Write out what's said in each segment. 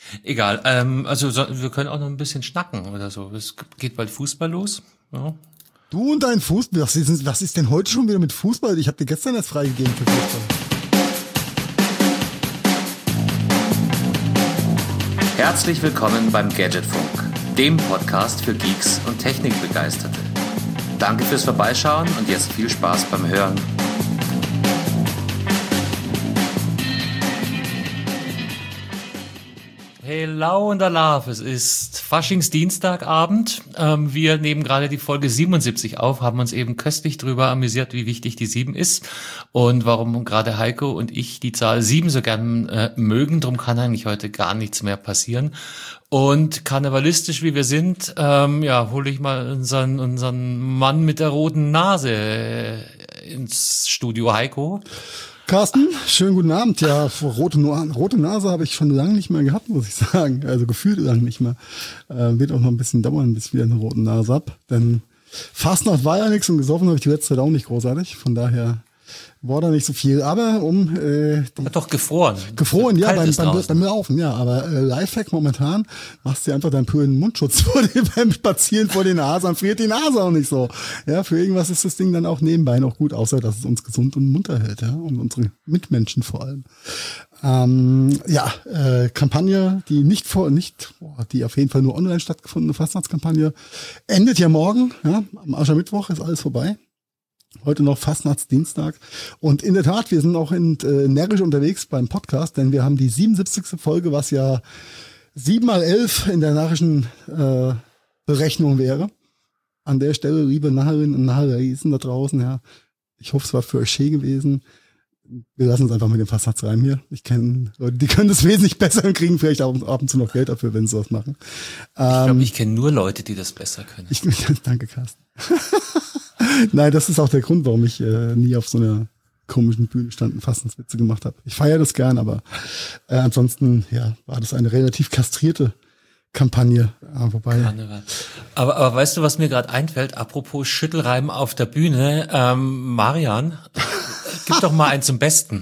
Egal, wir können auch noch ein bisschen schnacken oder so. Es geht bald Fußball los. Ja. Du und dein Fußball, was ist denn heute schon wieder mit Fußball? Ich habe dir gestern erst freigegeben für Fußball. Herzlich willkommen beim Gadgetfunk, dem Podcast für Geeks und Technikbegeisterte. Danke fürs Vorbeischauen und jetzt viel Spaß beim Hören. Hello und Alaf, es ist Faschingsdienstagabend. Wir nehmen gerade die Folge 77 auf, haben uns eben köstlich drüber amüsiert, wie wichtig die 7 ist und warum gerade Heiko und ich die Zahl 7 so gern mögen. Drum kann eigentlich heute gar nichts mehr passieren. Und karnevalistisch wie wir sind, hole ich mal unseren Mann mit der roten Nase ins Studio. Heiko. Carsten, schönen guten Abend. Ja, rote Nase habe ich schon lange nicht mehr gehabt, muss ich sagen. Also gefühlt lange nicht mehr. Wird auch noch ein bisschen dauern, bis ich wieder eine rote Nase hab. Denn Fastnacht war ja nichts und gesoffen habe ich die letzte Zeit auch nicht großartig. Von daher war da nicht so viel. Aber Hat doch gefroren. Gefroren, ja, beim Laufen, ja. Aber Lifehack momentan, machst du einfach deinen püren Mundschutz beim Spazieren vor die Nase, dann friert die Nase auch nicht so. Ja, für irgendwas ist das Ding dann auch nebenbei noch gut, außer dass es uns gesund und munter hält, ja, und unsere Mitmenschen vor allem. Kampagne, die auf jeden Fall nur online stattgefundene Fastnachtskampagne, endet ja morgen, ja, am Aschermittwoch ist alles vorbei. Heute noch Fastnachtsdienstag. Und in der Tat, wir sind auch närrisch unterwegs beim Podcast, denn wir haben die 77. Folge, was ja 7 mal 11 in der närrischen Berechnung wäre. An der Stelle, liebe Narrinnen und Narrisen da draußen, ja, ich hoffe, es war für euch schön gewesen. Wir lassen uns einfach mit dem Fastnachtsreim hier. Ich kenne Leute, die können das wesentlich besser und kriegen vielleicht ab und zu noch Geld dafür, wenn sie das machen. Ich glaube, ich kenne nur Leute, die das besser können. Danke, Carsten. Nein, das ist auch der Grund, warum ich nie auf so einer komischen Bühne stand und Fastnachtswitze gemacht habe. Ich feiere das gern, aber ansonsten war das eine relativ kastrierte Kampagne. Wobei. Aber weißt du, was mir gerade einfällt? Apropos Schüttelreim auf der Bühne. Marian, gib doch mal einen zum Besten.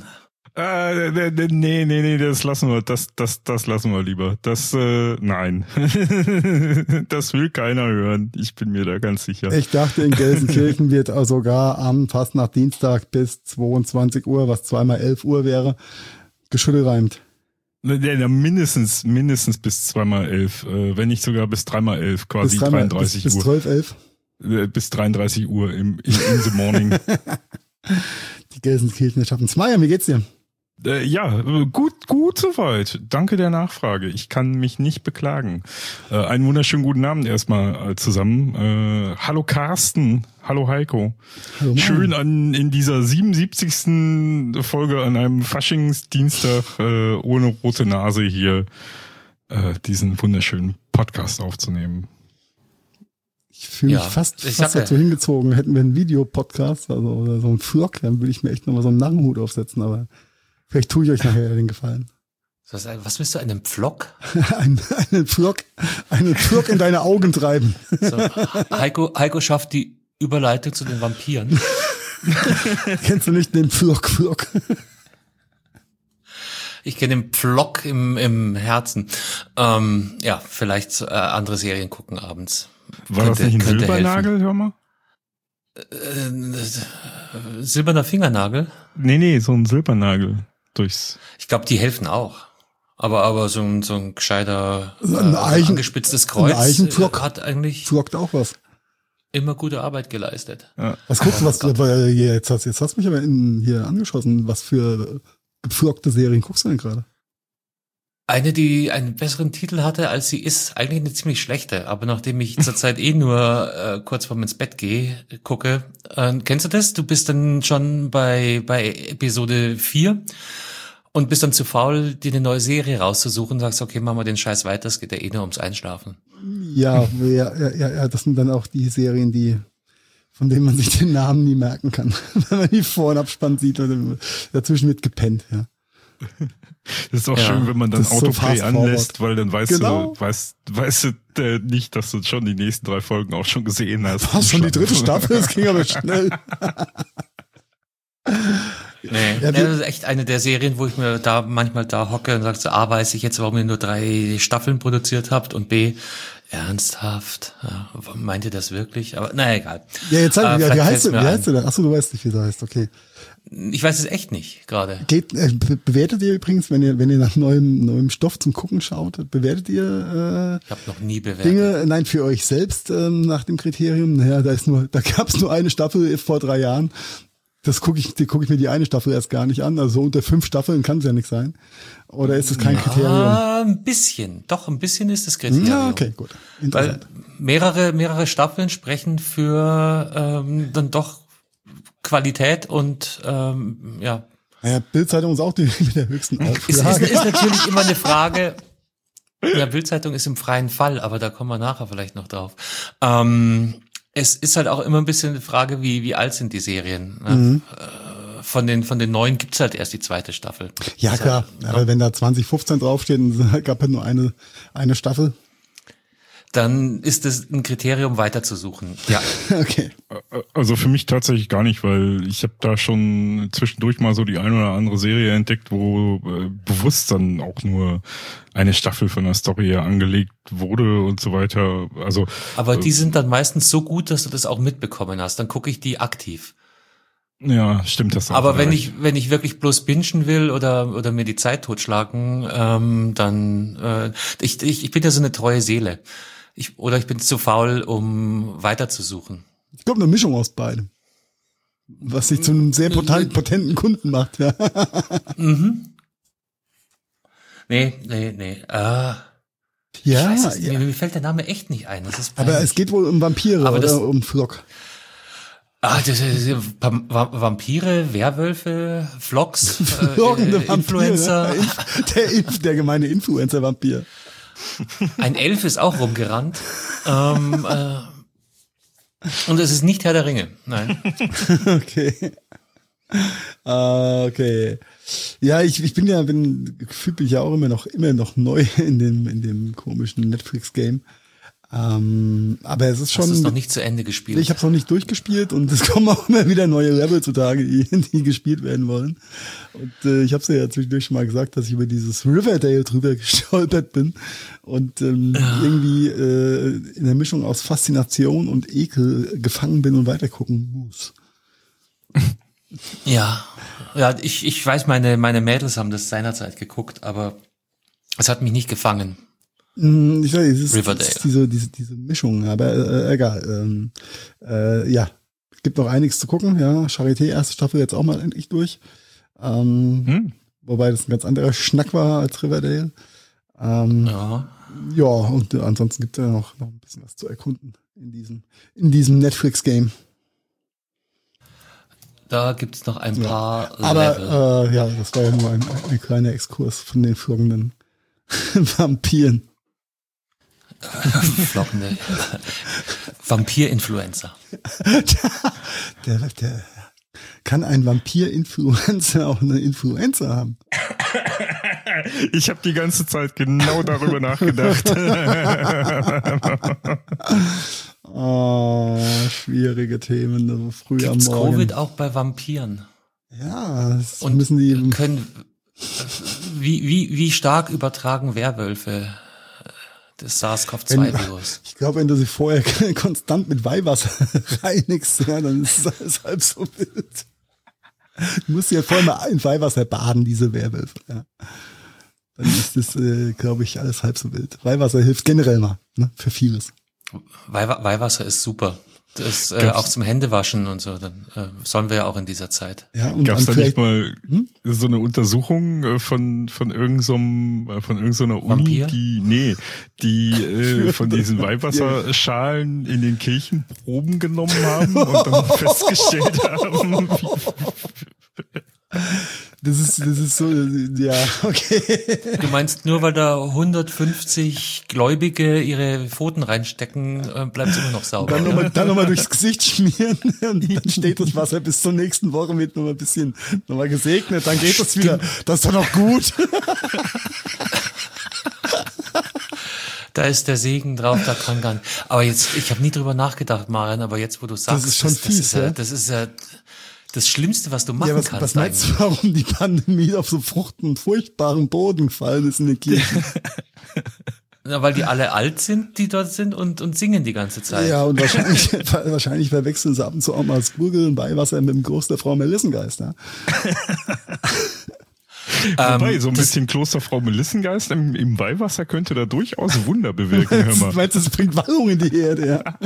Nee, das lassen wir, das lassen wir lieber. Nein. Das will keiner hören. Ich bin mir da ganz sicher. Ich dachte, in Gelsenkirchen wird sogar am Fastnacht-Dienstag bis 22 Uhr, was 2 mal 11 Uhr wäre, geschüttelreimt. Ja, mindestens bis 2 mal 11, wenn nicht sogar bis 3 mal 11, quasi 33 Uhr. Bis 12, 11? Bis 33 Uhr in the morning. Die Gelsenkirchener schaffen es. Marian, wie geht's dir? Gut soweit. Danke der Nachfrage. Ich kann mich nicht beklagen. Einen wunderschönen guten Abend erstmal zusammen. Hallo Carsten. Hallo Heiko. Hallo schön in dieser 77. Folge an einem Faschingsdienstag ohne rote Nase hier diesen wunderschönen Podcast aufzunehmen. Ich fühle mich fast dazu hingezogen. Hätten wir einen Videopodcast oder so einen Vlog, dann würde ich mir echt nochmal so einen Narrenhut aufsetzen, aber vielleicht tue ich euch nachher den Gefallen. Was willst du, einen Pflock? einen Pflock in deine Augen treiben. So, Heiko schafft die Überleitung zu den Vampiren. Kennst du nicht den Pflock? Ich kenne den Pflock im Herzen. Vielleicht andere Serien gucken abends. War das nicht ein Silbernagel, hör mal? Silberner Fingernagel? Nee, so ein Silbernagel durchs. Ich glaube, die helfen auch. Aber so ein gescheiter, angespitztes Kreuz hat eigentlich flockt auch was. Immer gute Arbeit geleistet. Ja. Was guckst du, jetzt hast du mich aber hier angeschossen. Was für gepflockte Serien guckst du denn gerade? Eine, die einen besseren Titel hatte, als sie ist, eigentlich eine ziemlich schlechte. Aber nachdem ich zurzeit nur kurz vorm ins Bett gucke, kennst du das? Du bist dann schon bei Episode 4 und bist dann zu faul, dir eine neue Serie rauszusuchen und sagst, okay, machen wir den Scheiß weiter, es geht ja nur ums Einschlafen. Ja, das sind dann auch die Serien, von denen man sich den Namen nie merken kann. Wenn man die Vor- und Abspann sieht, dazwischen wird gepennt, ja. Das ist auch schön, wenn man dann Autoplay anlässt, weil dann weißt du nicht, dass du schon die nächsten 3 Folgen auch schon gesehen hast. War schon die 3. Staffel, es ging aber schnell. Nee, Ja, das ist echt eine der Serien, wo ich mir da manchmal da hocke und sage so, A, weiß ich jetzt, warum ihr nur 3 Staffeln produziert habt und B, ernsthaft, ja, meint ihr das wirklich? Aber naja, egal. Ja, jetzt sag, wie heißt du denn? Achso, du weißt nicht, wie sie heißt, okay. Ich weiß es echt nicht gerade. Bewertet ihr übrigens, wenn ihr nach neuem Stoff zum Gucken schaut, bewertet ihr ich habe noch nie bewertet. Dinge, nein, für euch selbst nach dem Kriterium? Naja, da gab's nur eine Staffel vor 3 Jahren. Die gucke ich mir die eine Staffel erst gar nicht an. Also unter 5 Staffeln kann es ja nicht sein. Oder ist es kein Kriterium? Ein bisschen. Doch, ein bisschen ist das Kriterium. Ja, okay, gut. Weil mehrere Staffeln sprechen für dann doch Qualität und ja. Naja, Bild-Zeitung ist auch die mit der höchsten Auflage. Ist natürlich immer eine Frage. Ja, Bild-Zeitung ist im freien Fall, aber da kommen wir nachher vielleicht noch drauf. Es ist halt auch immer ein bisschen eine Frage, wie alt sind die Serien. Ne? Mhm. Von den neuen gibt's halt erst die 2. Staffel. Ja, das klar. Halt, aber wenn da 2015 draufsteht und gab halt nur eine Staffel. Dann ist es ein Kriterium weiterzusuchen. Ja. Okay. Also für mich tatsächlich gar nicht, weil ich habe da schon zwischendurch mal so die eine oder andere Serie entdeckt, wo bewusst dann auch nur eine Staffel von der Story her angelegt wurde und so weiter. Also aber die sind dann meistens so gut, dass du das auch mitbekommen hast. Dann gucke ich die aktiv. Ja, stimmt das. Aber wenn ich wirklich bloß bingen will oder mir die Zeit totschlagen, dann ich bin ja so eine treue Seele. Ich bin zu faul, um weiterzusuchen. Ich glaube, eine Mischung aus beidem. Was sich zu einem sehr potenten Kunden macht, ja. Mhm. Nee. Ja, mir fällt der Name echt nicht ein. Das ist aber es geht wohl um Vampire oder um Flock. Das ist Vampire, Werwölfe, Flocks, Flockende Influencer. Der gemeine Influencer-Vampir. Ein Elf ist auch rumgerannt. Und es ist nicht Herr der Ringe. Nein. Okay. Okay. Ja, gefühlt bin ich ja auch immer noch neu in dem komischen Netflix-Game. Aber es ist schon. Hast du es noch nicht zu Ende gespielt? Ich habe es noch nicht durchgespielt und es kommen auch immer wieder neue Level zutage, die gespielt werden wollen. Und ich habe es ja zwischendurch schon mal gesagt, dass ich über dieses Riverdale drüber gestolpert bin und irgendwie in der Mischung aus Faszination und Ekel gefangen bin und weitergucken muss. Ja, ich weiß, meine Mädels haben das seinerzeit geguckt, aber es hat mich nicht gefangen. Ich weiß, es ist diese Mischung, aber egal. Ja, es gibt noch einiges zu gucken. Ja, Charité, erste Staffel jetzt auch mal endlich durch. Wobei das ein ganz anderer Schnack war als Riverdale. Ja, und ansonsten gibt es ja noch ein bisschen was zu erkunden in diesem Netflix-Game. Da gibt's noch ein paar Level. Aber ja, das war ja nur ein kleiner Exkurs von den flockenden Vampiren. Flockende Vampir-Influencer. Der kann ein Vampir-Influencer auch eine Influencer haben? Ich habe die ganze Zeit genau darüber nachgedacht. Oh, schwierige Themen, so früh Gibt's am Morgen. Covid auch bei Vampiren? Ja, das und müssen die wie stark übertragen Werwölfe das SARS-CoV-2-Virus? Ich glaube, wenn du sie vorher konstant mit Weihwasser reinigst, ja, dann ist es alles halb so wild. Du musst ja vorher mal in Weihwasser baden, diese Werwölfe. Ja. Dann ist das, glaube ich, alles halb so wild. Weihwasser hilft generell mal, ne, für vieles. Weihwasser ist super. Das auch zum Händewaschen und so, dann sollen wir ja auch in dieser Zeit. Ja, und gab es da nicht mal so eine Untersuchung von irgendeiner Uni, die von diesen Weihwasserschalen in den Kirchen Proben genommen haben und dann festgestellt haben, Das ist so, ja, okay. Du meinst, nur weil da 150 Gläubige ihre Pfoten reinstecken, bleibt es immer noch sauber. Dann nochmal durchs Gesicht schmieren und dann steht das Wasser bis zur nächsten Woche mit nochmal gesegnet, dann geht das wieder. Das ist doch noch gut. Da ist der Segen drauf, da kann gar nicht. Aber jetzt, ich habe nie drüber nachgedacht, Marian, aber jetzt, wo du sagst, das ist schon fies, das das Schlimmste, was du machen kannst. Was meinst du, warum die Pandemie auf so furchtbaren Boden gefallen ist in den Kirchen? Na, weil die alle alt sind, die dort sind und singen die ganze Zeit. Ja, und wahrscheinlich verwechseln sie ab und zu auch mal das Gurgeln bei Weihwasser mit dem Gruß der Frau Melissengeist. Ja? Wobei, so ein bisschen Klosterfrau Melissengeist im Weihwasser könnte da durchaus Wunder bewirken. Hör mal. Meinst du, das bringt Wallung in die Erde? Ja?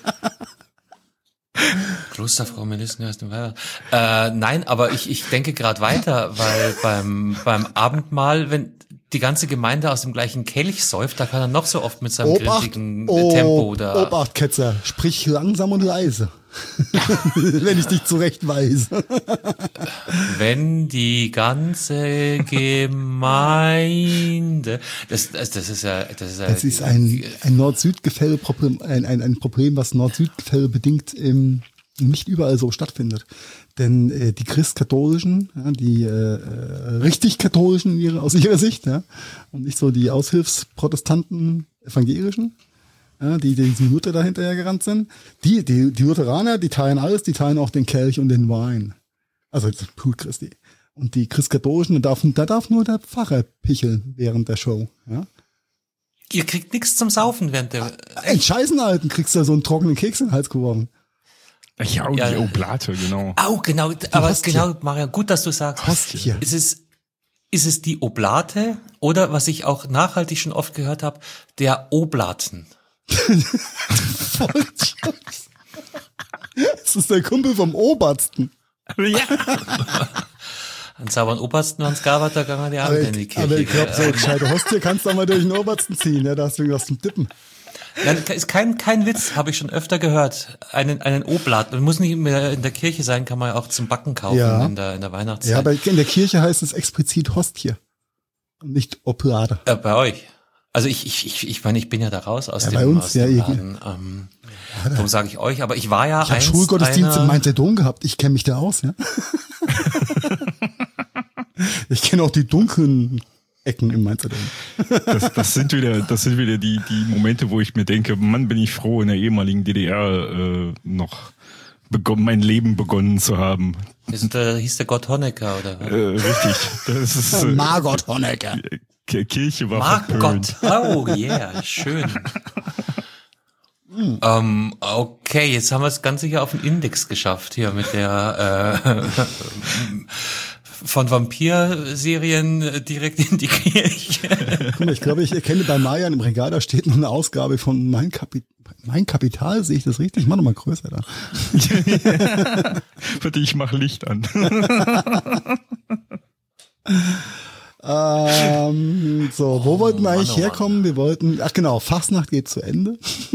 Klosterfrau Melissengeist im Weihwasser. Nein, aber ich denke gerade weiter, weil beim Abendmahl, wenn die ganze Gemeinde aus dem gleichen Kelch säuft, da kann er noch so oft mit seinem grindigen Tempo da. Obacht, Ketzer, sprich langsam und leise. Wenn ich dich zurechtweise. Wenn die ganze Gemeinde, das ist ein Nord-Süd-Gefälle-Problem, ein Problem, was Nord-Süd-Gefälle bedingt nicht überall so stattfindet. Denn die Christkatholischen, ja, die richtig Katholischen aus ihrer Sicht, ja, und nicht so die Aushilfsprotestanten Evangelischen, ja, die diesem Luther dahinterher gerannt sind, die Lutheraner, die teilen alles, die teilen auch den Kelch und den Wein. Also das Blut Christi. Und die Christkatholischen, da darf nur der Pfarrer picheln während der Show. Ja. Ihr kriegt nichts zum Saufen während der... Ein Scheißenalten kriegst du so einen trockenen Keks in den Hals geworfen. Ja, und die Oblate, genau. Genau, aber genau, Maria, gut, dass du sagst. Hostie. Ist es die Oblate oder, was ich auch nachhaltig schon oft gehört habe, der Oblaten? Das ist der Kumpel vom Obersten. Ja. An sauberen Obersten waren Skavater gegangen, die Abend in die Kirche. Aber ich glaube, so gescheite Hostie kannst du auch mal durch den Obersten ziehen, ja, da hast du irgendwas zum Tippen. Nein, ist kein Witz, habe ich schon öfter gehört. Einen Oblat. Man muss nicht mehr in der Kirche sein, kann man ja auch zum Backen kaufen in der Weihnachtszeit. Ja, aber in der Kirche heißt es explizit Hostie und nicht Oblate. Bei euch. Also ich meine, ich bin ja da raus aus dem bei uns, aus dem Laden. Darum sage ich euch, aber ich war ja ich habe Schulgottesdienst in Mainz-der-Dom gehabt. Ich kenne mich da aus, ja. Ich kenne auch die dunklen Ecken im Mainzer Dom. Das sind wieder die Momente, wo ich mir denke, Mann, bin ich froh, in der ehemaligen DDR noch mein Leben begonnen zu haben. Da hieß der Gott Honecker, oder? Richtig. Das ist Margot Honecker. Kirche war verpönt. Oh yeah, schön. Okay, jetzt haben wir es ganz sicher auf den Index geschafft hier mit der von Vampir-Serien direkt in die Kirche. Guck mal, ich glaube, ich erkenne bei Marian im Regal, da steht noch eine Ausgabe von Mein Kapital, sehe ich das richtig? Ich mach noch mal größer da. Für dich, ich mach Licht an. So, wo wollten wir eigentlich herkommen? Wir wollten, Fastnacht geht zu Ende.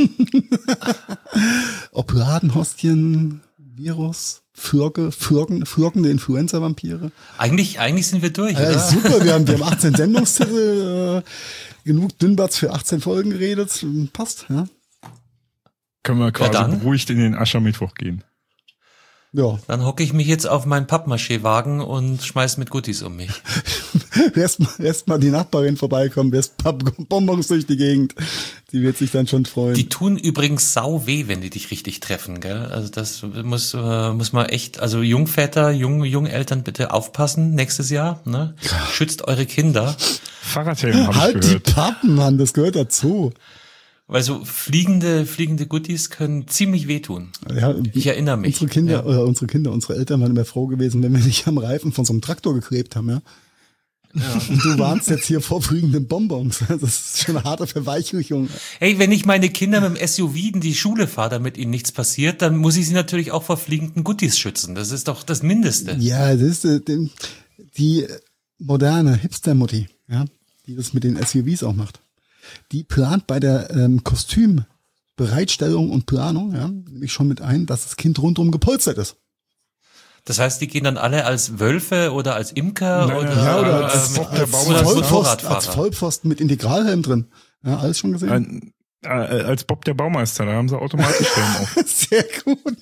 Obladen-Hostien, Virus, fürgende Influenza-Vampire. Eigentlich sind wir durch, oder? Super, wir haben 18 Sendungstitel, genug Dünnbatz für 18 Folgen geredet, passt, ja. Können wir quasi beruhigt in den Aschermittwoch gehen. Ja. Dann hocke ich mich jetzt auf meinen Pappmaché-Wagen und schmeiß mit Goodies um mich. Erst mal die Nachbarin vorbeikommen, erst Bonbons durch die Gegend. Die wird sich dann schon freuen. Die tun übrigens sau weh, wenn die dich richtig treffen, gell? Also das muss man echt, also Jungväter, Jungeltern bitte aufpassen nächstes Jahr, ne? Schützt eure Kinder. Fahrradhelm habe halt ich gehört. Die Pappen, Mann, das gehört dazu. Weil so fliegende Goodies können ziemlich wehtun. Ja, ich erinnere mich. Unsere Eltern waren immer froh gewesen, wenn wir nicht am Reifen von so einem Traktor geklebt haben, ja. Und du warnst jetzt hier vor fliegenden Bonbons. Das ist schon eine harte Verweichlichung. Hey, wenn ich meine Kinder mit dem SUV in die Schule fahre, damit ihnen nichts passiert, dann muss ich sie natürlich auch vor fliegenden Goodies schützen. Das ist doch das Mindeste. Ja, das ist die moderne Hipster-Mutti, ja, die das mit den SUVs auch macht. Die plant bei der Kostümbereitstellung und Planung, ja, nämlich schon mit ein, dass das Kind rundum gepolstert ist. Das heißt, die gehen dann alle als Wölfe oder als Imker oder als Vollpfosten mit Integralhelm drin. Ja, alles schon gesehen? Als Bob der Baumeister, da haben sie automatisch Helm auf. Sehr gut.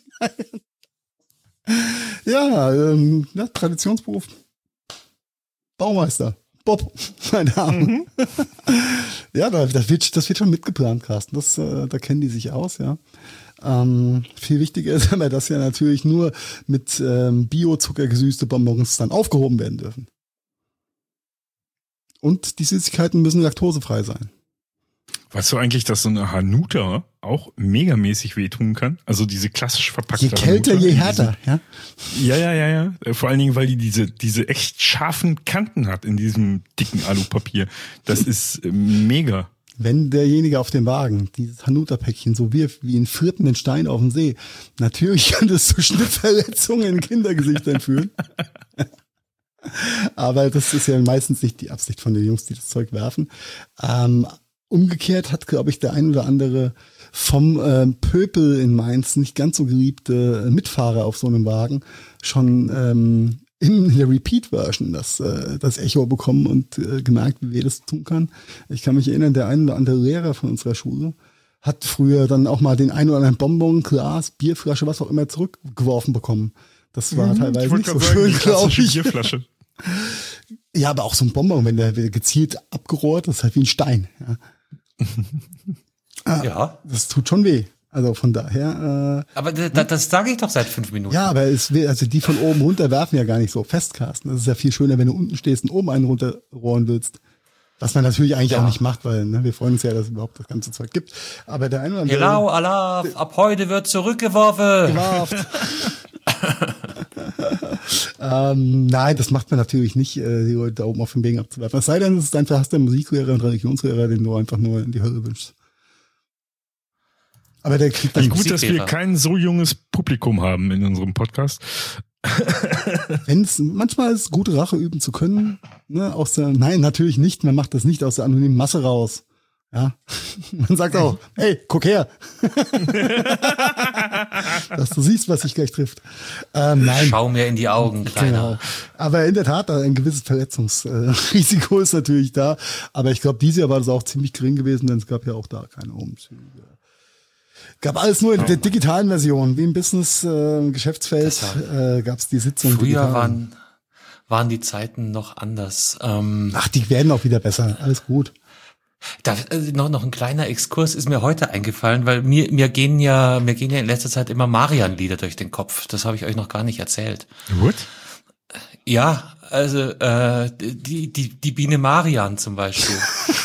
Ja, Traditionsberuf. Baumeister. Bob, mein Name. Ja, das wird schon mitgeplant, Carsten. Da kennen die sich aus, ja. Viel wichtiger ist aber, dass ja natürlich nur mit Biozucker gesüßte Bonbons dann aufgehoben werden dürfen. Und die Süßigkeiten müssen laktosefrei sein. Weißt du eigentlich, dass so eine Hanuta auch megamäßig wehtun kann? Also diese klassisch verpackte Je kälter, Hanuta, je härter, ja? Ja. Vor allen Dingen, weil die diese echt scharfen Kanten hat in diesem dicken Alupapier. Das ist mega. Wenn derjenige auf dem Wagen dieses Hanuta-Päckchen so wirft wie einen vierten Stein auf den See, natürlich kann das zu Schnittverletzungen in Kindergesichtern führen. Aber das ist ja meistens nicht die Absicht von den Jungs, die das Zeug werfen. Umgekehrt hat, glaube ich, der ein oder andere vom Pöpel in Mainz nicht ganz so geliebte Mitfahrer auf so einem Wagen schon in der Repeat-Version das Echo bekommen und gemerkt, wie weh das tun kann. Ich kann mich erinnern, der ein oder andere Lehrer von unserer Schule hat früher dann auch mal den ein oder anderen Bonbon, Glas, Bierflasche, was auch immer zurückgeworfen bekommen. Das war teilweise nicht so schön, glaube ich. Bierflasche. Ja, aber auch so ein Bonbon, wenn der gezielt abgerohrt, das ist halt wie ein Stein. Ja. Ja. Das tut schon weh. Also von daher. Aber das sage ich doch seit 5 Minuten. Ja, aber also die von oben runter werfen ja gar nicht so fest, Carsten. Das ist ja viel schöner, wenn du unten stehst und oben einen runterrohren willst. Was man natürlich eigentlich auch nicht macht, weil wir freuen uns ja, dass es überhaupt das ganze Zeug gibt. Aber der eine oder andere. Hello, Allah, ab heute wird zurückgeworfen. Nein, das macht man natürlich nicht, die Leute da oben auf dem Wegen abzuwerfen. Es sei denn, es ist einfach, hast du einen Musiklehrer und Religionslehrer, den du einfach nur in die Hölle wünschst. Aber der kriegt dann gut, dass wir kein so junges Publikum haben in unserem Podcast. Manchmal ist es gut, Rache üben zu können. Ne, nein, natürlich nicht. Man macht das nicht aus der anonymen Masse raus. Ja, man sagt auch, hey, guck her. Dass du siehst, was dich gleich trifft. Nein. Schau mir in die Augen, Kleiner. Genau. Aber in der Tat, ein gewisses Verletzungsrisiko ist natürlich da. Aber ich glaube, dieses Jahr war das auch ziemlich gering gewesen, denn es gab ja auch da keine Umzüge. Gab alles nur in der digitalen Version. Wie im Business, Geschäftsfeld gab es die Sitzung. Früher waren die Zeiten noch anders. Ach, die werden auch wieder besser. Alles gut. Noch ein kleiner Exkurs ist mir heute eingefallen, weil mir gehen ja in letzter Zeit immer Marian-Lieder durch den Kopf. Das habe ich euch noch gar nicht erzählt. What? Ja, also die Biene Marian zum Beispiel.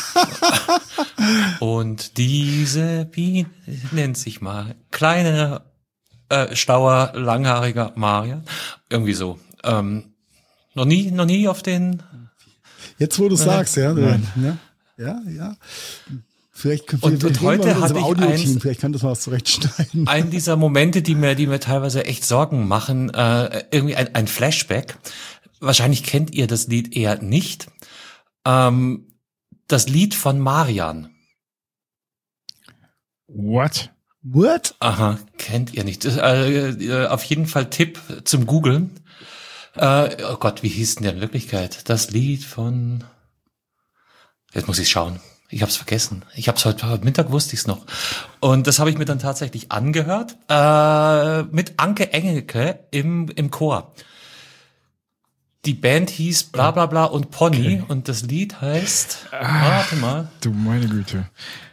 Und diese Biene nennt sich mal kleiner, stauer, langhaariger Marian. Irgendwie so. Noch nie auf den. Jetzt, wo du sagst, ja. Ja. Vielleicht und heute hatte ich vielleicht kann das mal was zurechtschneiden. Einen dieser Momente, die mir teilweise echt Sorgen machen, irgendwie ein Flashback. Wahrscheinlich kennt ihr das Lied eher nicht. Das Lied von Marian. What? Aha, kennt ihr nicht. Auf jeden Fall Tipp zum Googlen. Oh Gott, wie hieß denn der in Wirklichkeit? Das Lied von... Jetzt muss ich schauen. Ich hab's vergessen. Ich hab's heute Mittag, wusste ich's noch. Und das habe ich mir dann tatsächlich angehört. Mit Anke Engelke im Chor. Die Band hieß bla bla bla und Pony. Okay. Und das Lied heißt... warte mal. Du meine Güte.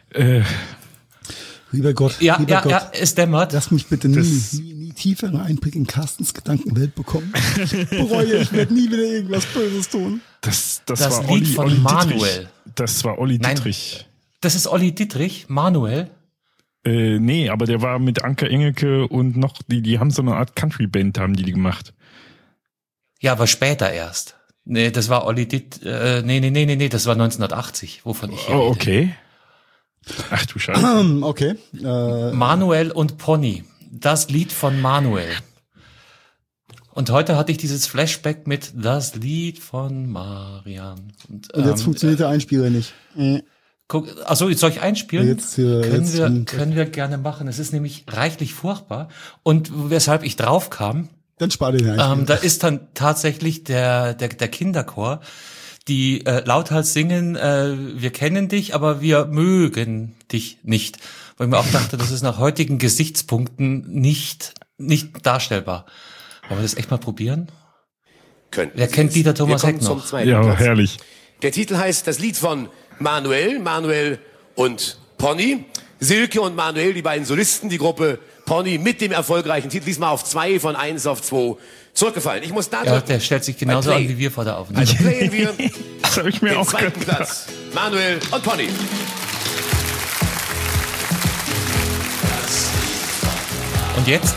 Lieber Gott. Ja, es dämmert. Lass mich bitte nie tiefere Einblicke in Carstens Gedankenwelt bekommen. Ich bereue, ich werde nie wieder irgendwas Böses tun. Das war Lied Olli von Manuel. Dietrich. Das war Olli Dietrich. Das ist Olli Dietrich, Manuel. Nee, aber der war mit Anke Engelke und noch, die haben so eine Art Country-Band, haben die gemacht. Ja, aber später erst. Nee, das war Olli Dietrich, nee, das war 1980, wovon ich hier rede. Okay. Ach du Scheiße. Okay. Manuel und Pony. Das Lied von Manuel. Und heute hatte ich dieses Flashback mit das Lied von Marian. Und jetzt funktioniert der Einspieler nicht. Achso, jetzt soll ich einspielen? Können wir gerne machen. Es ist nämlich reichlich furchtbar. Und weshalb ich drauf kam, dann spar den Einspieler. Da ist dann tatsächlich der Kinderchor, die lauthals singen, wir kennen dich, aber wir mögen dich nicht. Weil ich mir auch dachte, das ist nach heutigen Gesichtspunkten nicht darstellbar. Wollen wir das echt mal probieren? Wer kennt Dieter Thomas Heck noch? Ja, Platz. Herrlich. Der Titel heißt Das Lied von Manuel und Pony. Silke und Manuel, die beiden Solisten, die Gruppe Pony mit dem erfolgreichen Titel diesmal auf 2 von 1 auf 2 zurückgefallen. Ich muss da Ja, der stellt sich genauso an wie wir vor der Aufnahme. Also playen wir Das habe ich mir den auch zweiten gedacht. Platz. Manuel und Pony. Und jetzt?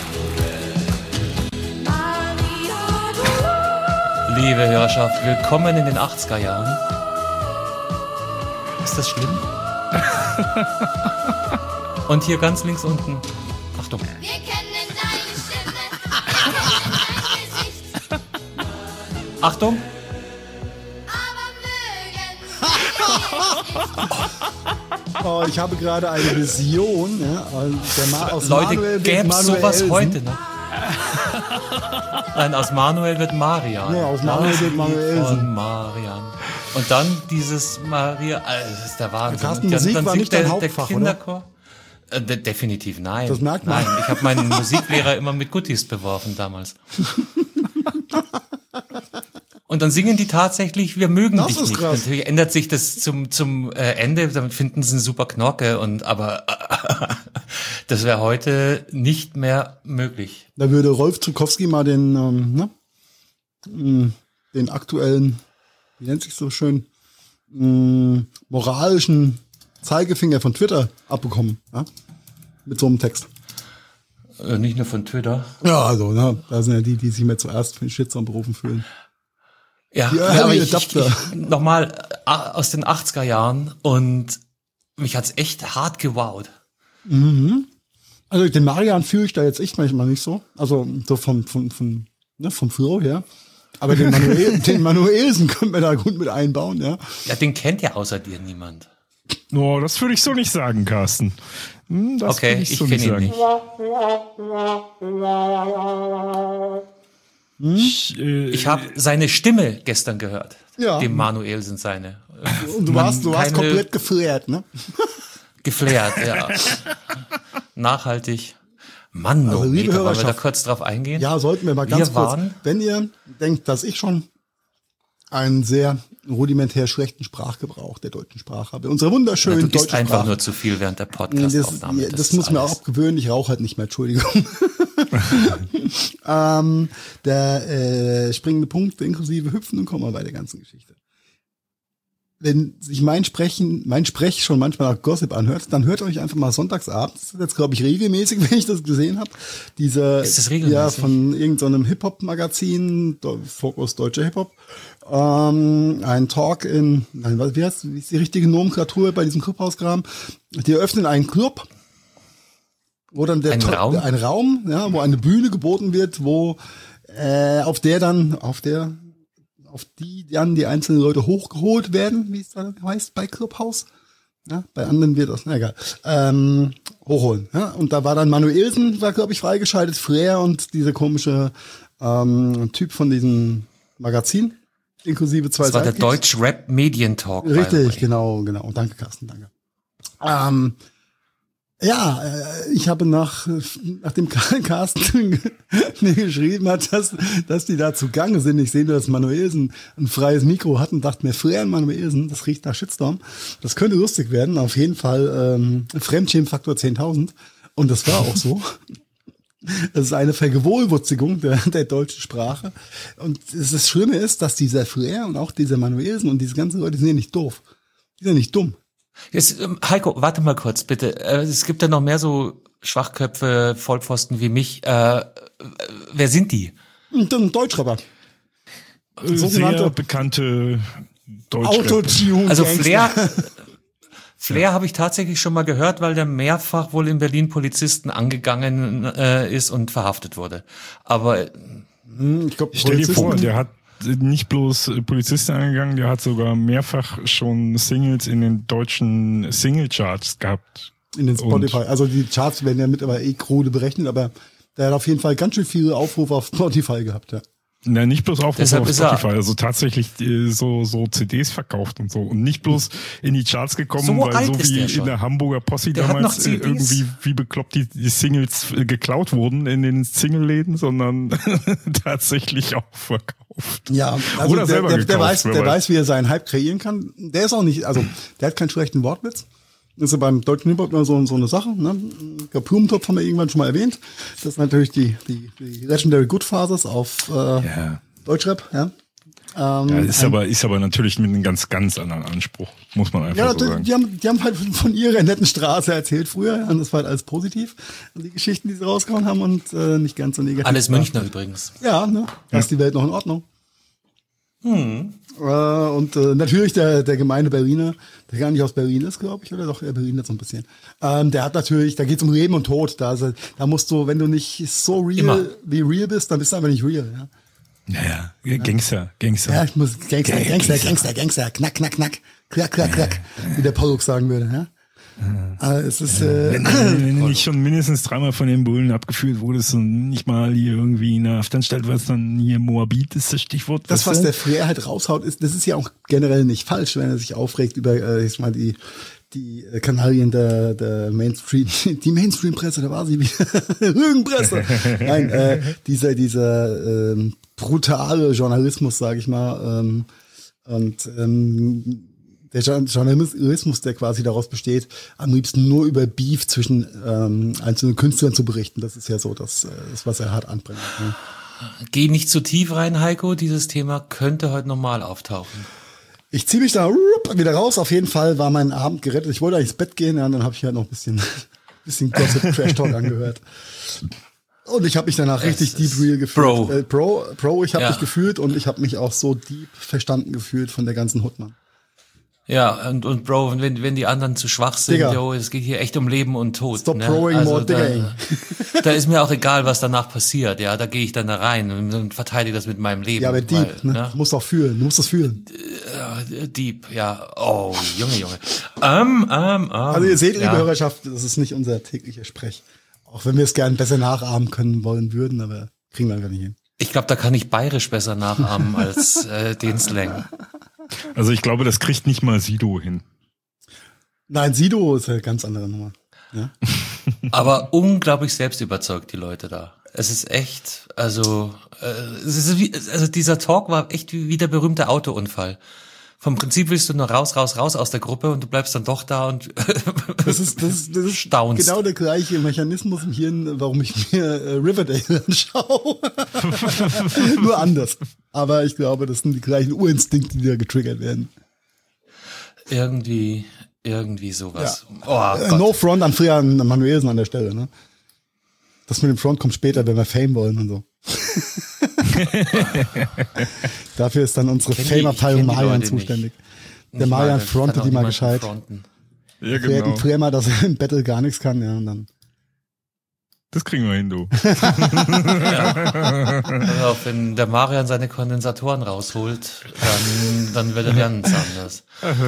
Liebe Hörerschaft, willkommen in den 80er Jahren. Ist das schlimm? Und hier ganz links unten. Achtung. Wir kennen deine Stimme, dein Gesicht, Achtung. aber mögen Ich habe gerade eine Vision. Ja, aus Leute, Manuel wird gäbe Manuel sowas Elsen. heute noch? Nein, aus Manuel wird Marian. Ja, aus Manuel wird Manuel Elsen. Von Marian. Und dann dieses Maria, das ist der Wahnsinn. Carsten, Und Musik dann war singt nicht dein der Hauptfach, Kinderchor. Definitiv nein. Das merkt man. Nein, ich habe meinen Musiklehrer immer mit Guttis beworfen damals. Und dann singen die tatsächlich, wir mögen Das dich ist nicht. krass. Natürlich ändert sich das zum Ende, damit finden sie eine super Knorke, aber das wäre heute nicht mehr möglich. Da würde Rolf Zukowski mal den aktuellen, wie nennt sich so schön, moralischen Zeigefinger von Twitter abbekommen, ja? Mit so einem Text. Nicht nur von Twitter. Ja, also, da sind ja die sich mir zuerst für den Shitstorm berufen fühlen. Ja, Die aber Early ich Adapter. nochmal aus den 80er Jahren und mich hat's echt hart gewowt. Also den Marian fühle ich da jetzt echt manchmal nicht so. Also so vom Flow her. Aber den Manuelsen können wir da gut mit einbauen, ja. Ja, den kennt ja außer dir niemand. No, das würde ich so nicht sagen, Carsten. Das Okay, würde ich so kenne ihn sagen. nicht. Ich habe seine Stimme gestern gehört. Ja. Dem Manuelsen seine. Und du warst keine- komplett gefeiert, ne? Geflärt, ja. Nachhaltig. Mann, Also, liebe wollen wir da Hörerschaft. kurz drauf eingehen? Ja, sollten wir mal ganz Wir kurz. waren- Wenn ihr denkt, dass ich schon einen sehr rudimentär schlechten Sprachgebrauch der deutschen Sprache habe, unsere wunderschönen Du isst deutschen einfach Sprache. nur zu viel während der Das, Podcast-Aufnahme. das muss mir auch alles. abgewöhnen, ich rauche halt nicht mehr, Entschuldigung. Der springende Punkt inklusive Hüpfen und Komma bei der ganzen Geschichte. Wenn sich mein Sprech schon manchmal nach Gossip anhört, dann hört euch einfach mal sonntagsabends, das ist jetzt glaube ich regelmäßig, wenn ich das gesehen habe, Ist das regelmäßig? Ja, von irgendeinem Hip-Hop-Magazin, Fokus Deutscher Hip-Hop, ein Talk wie ist die richtige Nomenklatur bei diesem Clubhauskram? Die eröffnen einen Club, wo dann ein Raum, ja, wo eine Bühne geboten wird, wo auf die dann die einzelnen Leute hochgeholt werden, wie es dann heißt bei Clubhouse. Ja, bei anderen wird das, na egal. Hochholen. Ja, und da war dann Manuelsen, war glaube ich freigeschaltet, Flair und dieser komische Typ von diesem Magazin, inklusive 2 Das war der Sidekicks. Deutsch-Rap-Medientalk. Richtig, genau. Danke, Carsten, danke. Ich habe nachdem Carsten mir geschrieben hat, dass die da zugange sind, ich sehe nur, dass Manuelsen ein freies Mikro hat und dachte mir, Flair und Manuelsen, das riecht nach Shitstorm. Das könnte lustig werden, auf jeden Fall Fremdschämen-Faktor 10.000. Und das war auch so. Das ist eine Vergewohlwürzigung der deutschen Sprache. Und das Schlimme ist, dass dieser Flair und auch dieser Manuelsen und diese ganzen Leute sind ja nicht doof. Die sind ja nicht dumm. Jetzt, Heiko, warte mal kurz, bitte. Es gibt ja noch mehr so Schwachköpfe, Vollpfosten wie mich. Wer sind die? Und ein Deutschrapper. Sehr Sogenannte bekannte Deutsche. Autotune. Also Flair habe ich tatsächlich schon mal gehört, weil der mehrfach wohl in Berlin Polizisten angegangen ist und verhaftet wurde. Aber Ich glaub, Stell dir vor, Polizisten- der hat nicht bloß Polizisten angegangen, der hat sogar mehrfach schon Singles in den deutschen Single-Charts gehabt. in den Spotify. Also die Charts werden ja mittlerweile krude berechnet, aber der hat auf jeden Fall ganz schön viele Aufrufe auf Spotify gehabt, ja. Na, nicht bloß Aufrufe Deshalb auf ist er- Spotify, also tatsächlich so CDs verkauft und so. Und nicht bloß in die Charts gekommen, So weil alt so ist wie der in schon. der Hamburger Posse Der hat noch damals CDs? irgendwie wie bekloppt die Singles geklaut wurden in den Single-Läden, sondern tatsächlich auch verkauft. Ja, also Oder selber der gekauft, weiß, wer der weiß. weiß, wie er seinen Hype kreieren kann. Der ist auch nicht, also der hat keinen schlechten Wortwitz. Das ist ja beim deutschen Hip-Hop immer so eine Sache, ne? Der Blumentopf haben wir irgendwann schon mal erwähnt. Das ist natürlich die Legendary Good Phases auf Deutschrap, ja. Ist aber natürlich mit einem ganz, ganz anderen Anspruch, muss man einfach so sagen. Die haben halt von ihrer netten Straße erzählt früher, und das war halt alles positiv. Und die Geschichten, die sie rausgehauen haben, und nicht ganz so negativ. Alles Münchner übrigens. Ja, ne? Da ist die Welt noch in Ordnung. Und natürlich der gemeine Berliner, der gar nicht aus Berlin ist, glaube ich, oder doch, Berlin jetzt so ein bisschen. Der hat natürlich, da geht's um Leben und Tod. Da musst du, wenn du nicht so real bist, dann bist du einfach nicht real, ja. Naja, Gangster. Ja, ich muss Gangster, knack, klack, wie der Pollux sagen würde, ja. Es ist, wenn du nicht schon mindestens 3-mal von den Bullen abgeführt wurdest und nicht mal hier irgendwie in der Haftanstalt warst, dann hier Moabit ist das Stichwort. Das, was der Freer halt raushaut, das ist ja auch generell nicht falsch, wenn er sich aufregt über, ich mal die Kanalien der Mainstream, die Mainstream-Presse, da war sie wieder, Lügenpresse. Nein, dieser brutale Journalismus, sage ich mal, der Journalismus, der quasi daraus besteht, am liebsten nur über Beef zwischen einzelnen Künstlern zu berichten. Das ist ja so das was er hart anbringt. Ne? Geh nicht zu tief rein, Heiko. Dieses Thema könnte heute nochmal auftauchen. Ich ziehe mich da wieder raus. Auf jeden Fall war mein Abend gerettet. Ich wollte eigentlich ins Bett gehen, ja, und dann habe ich halt noch ein bisschen Gossip Trash Talk angehört. Und ich habe mich danach richtig deep real gefühlt. Bro, ich habe mich gefühlt, und ich habe mich auch so deep verstanden gefühlt von der ganzen Hut, Mann. Ja, und Bro, wenn die anderen zu schwach sind, Digga, es geht hier echt um Leben und Tod. Stop throwing more, Digga. Da ist mir auch egal, was danach passiert, ja, da gehe ich dann da rein und verteidige das mit meinem Leben. Ja, aber deep, ne? Du musst auch fühlen, du musst das fühlen. Deep, ja, oh, Junge. Also ihr seht, liebe Hörerschaft, das ist nicht unser täglicher Sprech. Auch wenn wir es gern besser nachahmen können wollen würden, aber kriegen wir einfach nicht hin. Ich glaube, da kann ich bayerisch besser nachahmen als den Slang. Also ich glaube, das kriegt nicht mal Sido hin. Nein, Sido ist eine ganz andere Nummer. Ja? Aber unglaublich selbstüberzeugt, die Leute da. Es ist echt, also dieser Talk war echt wie der berühmte Autounfall. Vom Prinzip willst du nur raus aus der Gruppe, und du bleibst dann doch da und das ist staunst. Genau der gleiche Mechanismus im Hirn, warum ich mir Riverdale anschaue. Nur anders. Aber ich glaube, das sind die gleichen Urinstinkte, die da getriggert werden. Irgendwie sowas. Ja. Oh, No front an Frian Manuelsen an der Stelle, ne? Das mit dem Front kommt später, wenn wir Fame wollen und so. Dafür ist dann unsere Fame-Abteilung Marian zuständig. Der Marian frontet die mal gescheit. Ja, genau. Früher mal, dass er im Battle gar nichts kann, ja, und dann. Das kriegen wir hin, du. Also, wenn der Marian seine Kondensatoren rausholt, dann wird er ganz anders.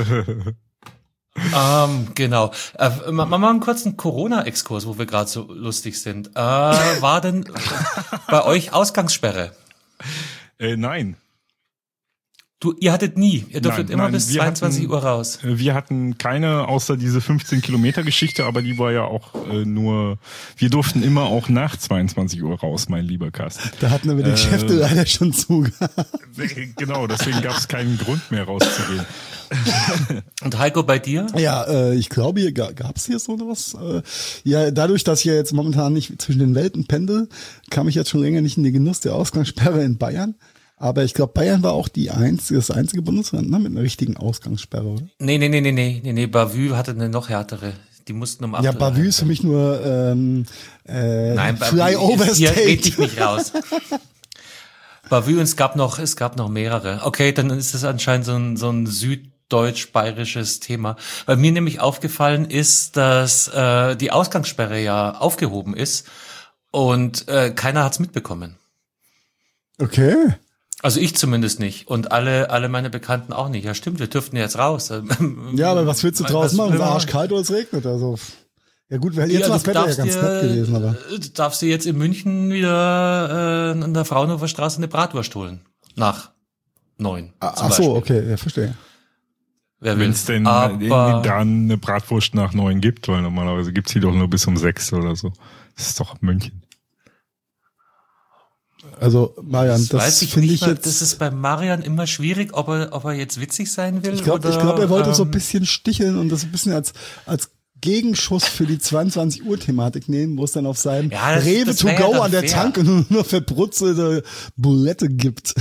Genau. Machen wir mal einen kurzen Corona-Exkurs, wo wir gerade so lustig sind. War denn bei euch Ausgangssperre? Nein. Ihr hattet nie. Ihr durftet immer bis 22 Uhr raus. Wir hatten keine, außer diese 15-Kilometer-Geschichte, aber die war ja auch nur, wir durften immer auch nach 22 Uhr raus, mein lieber Carsten. Da hatten wir mit den Geschäfte leider schon zu. Genau, deswegen gab es keinen Grund mehr rauszugehen. Und Heiko, bei dir? Ja, ich glaube, hier gab's hier so was. Ja, dadurch, dass ich ja jetzt momentan nicht zwischen den Welten pendel, kam ich jetzt schon länger nicht in den Genuss der Ausgangssperre in Bayern. Aber ich glaube, Bayern war auch das einzige Bundesland, ne, mit einer richtigen Ausgangssperre, oder? Nee, Bavü hatte eine noch härtere. Die mussten um 8 Uhr. Ja, Bavü ist für mich nur Nein, Flyover hier State. red ich nicht raus. Bavü, und es gab noch mehrere. Okay, dann ist das anscheinend so ein süddeutsch-bayerisches Thema. Weil mir nämlich aufgefallen ist, dass die Ausgangssperre ja aufgehoben ist und keiner hat's mitbekommen. Okay. Also ich zumindest nicht. Und alle meine Bekannten auch nicht. Ja, stimmt, wir dürften jetzt raus. Ja, aber was willst du draußen machen? Es ist arschkalt oder es regnet? Also, ja gut, jetzt war das Wetter ja ganz nett gewesen, aber. Darfst du jetzt in München wieder an der Fraunhofer-Straße eine Bratwurst holen? Nach 9. Ach so, okay, ja, verstehe. Wenn es denn irgendwie dann eine Bratwurst nach 9 gibt, weil normalerweise gibt's die doch nur bis um 6 oder so. Das ist doch München. Also Marian, das weiß ich finde nicht ich mal, jetzt. das ist bei Marian immer schwierig, ob er jetzt witzig sein will. Ich glaube, er wollte so ein bisschen sticheln und das ein bisschen als Gegenschuss für die 22 Uhr Thematik nehmen, wo es dann auf seinem Rewe das to wär go ja an der fair. Tanke nur verbrutzelte Bulette gibt.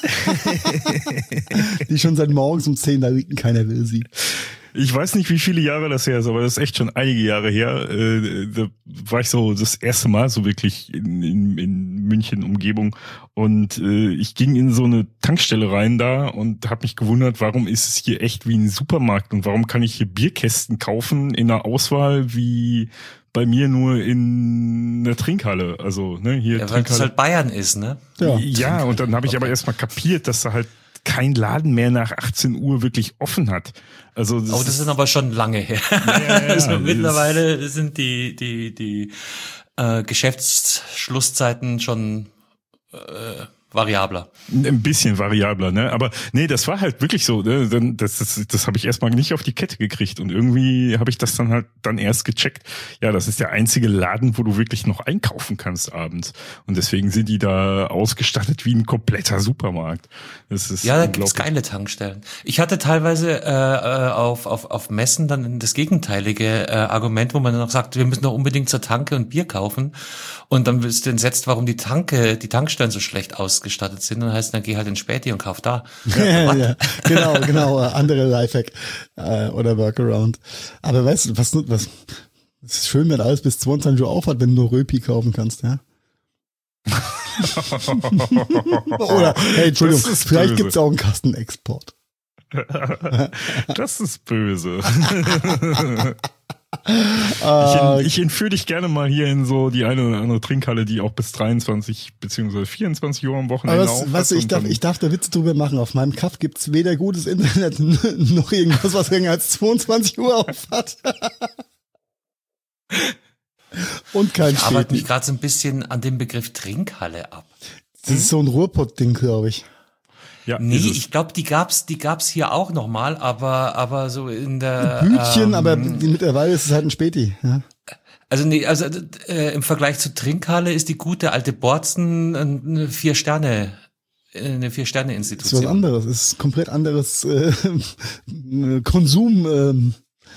Die schon seit morgens um 10 da liegen, keiner will sie. Ich weiß nicht, wie viele Jahre das her ist, aber das ist echt schon einige Jahre her. Da war ich so das erste Mal so wirklich in München Umgebung und ich ging in so eine Tankstelle rein da und habe mich gewundert, warum ist es hier echt wie ein Supermarkt und warum kann ich hier Bierkästen kaufen in einer Auswahl wie bei mir nur in einer Trinkhalle. Also hier weil es halt Bayern ist, ne? Ja, und dann habe ich aber erstmal kapiert, dass da halt kein Laden mehr nach 18 Uhr wirklich offen hat. Also das ist aber schon lange her. Also mittlerweile sind die Geschäftsschlusszeiten schon variabler. Ein bisschen variabler, ne? Aber nee, das war halt wirklich so, ne? Das habe ich erstmal nicht auf die Kette gekriegt und irgendwie habe ich das dann erst gecheckt. Ja, das ist der einzige Laden, wo du wirklich noch einkaufen kannst abends und deswegen sind die da ausgestattet wie ein kompletter Supermarkt. Das ist da gibt's geile Tankstellen. Ich hatte teilweise auf Messen dann das gegenteilige Argument, wo man dann noch sagt, wir müssen doch unbedingt zur Tanke und Bier kaufen und dann bist du entsetzt, warum die Tankstellen so schlecht ausgestattet sind und heißt, dann geh halt in Späti und kauf da. Ja, genau, andere Lifehack oder Workaround. Aber weißt du, was es ist schön, wenn alles bis 22 Uhr auf hat, wenn du nur Röpi kaufen kannst, ja? Oder, hey, Entschuldigung, vielleicht gibt's auch einen Kastenexport. Das ist böse. Ich entführe dich gerne mal hier in so die eine oder andere Trinkhalle, die auch bis 23 bzw. 24 Uhr am Wochenende aber weißt du, ich darf da Witze drüber machen. Auf meinem Kaff gibt's weder gutes Internet noch irgendwas, was länger als 22 Uhr auf hat. Und kein Ich arbeite mich Späti. gerade so ein bisschen an dem Begriff Trinkhalle ab. Das ist so ein Ruhrpott-Ding, glaube ich. Ja, Nee, ist es. ich glaube, die gab's hier auch nochmal, aber so in der Bütchen, aber mittlerweile ist es halt ein Späti. Ja. im Vergleich zur Trinkhalle ist die gute alte Borzen eine 4-Sterne Das ist was Institution. anderes. Es ist komplett anderes Konsum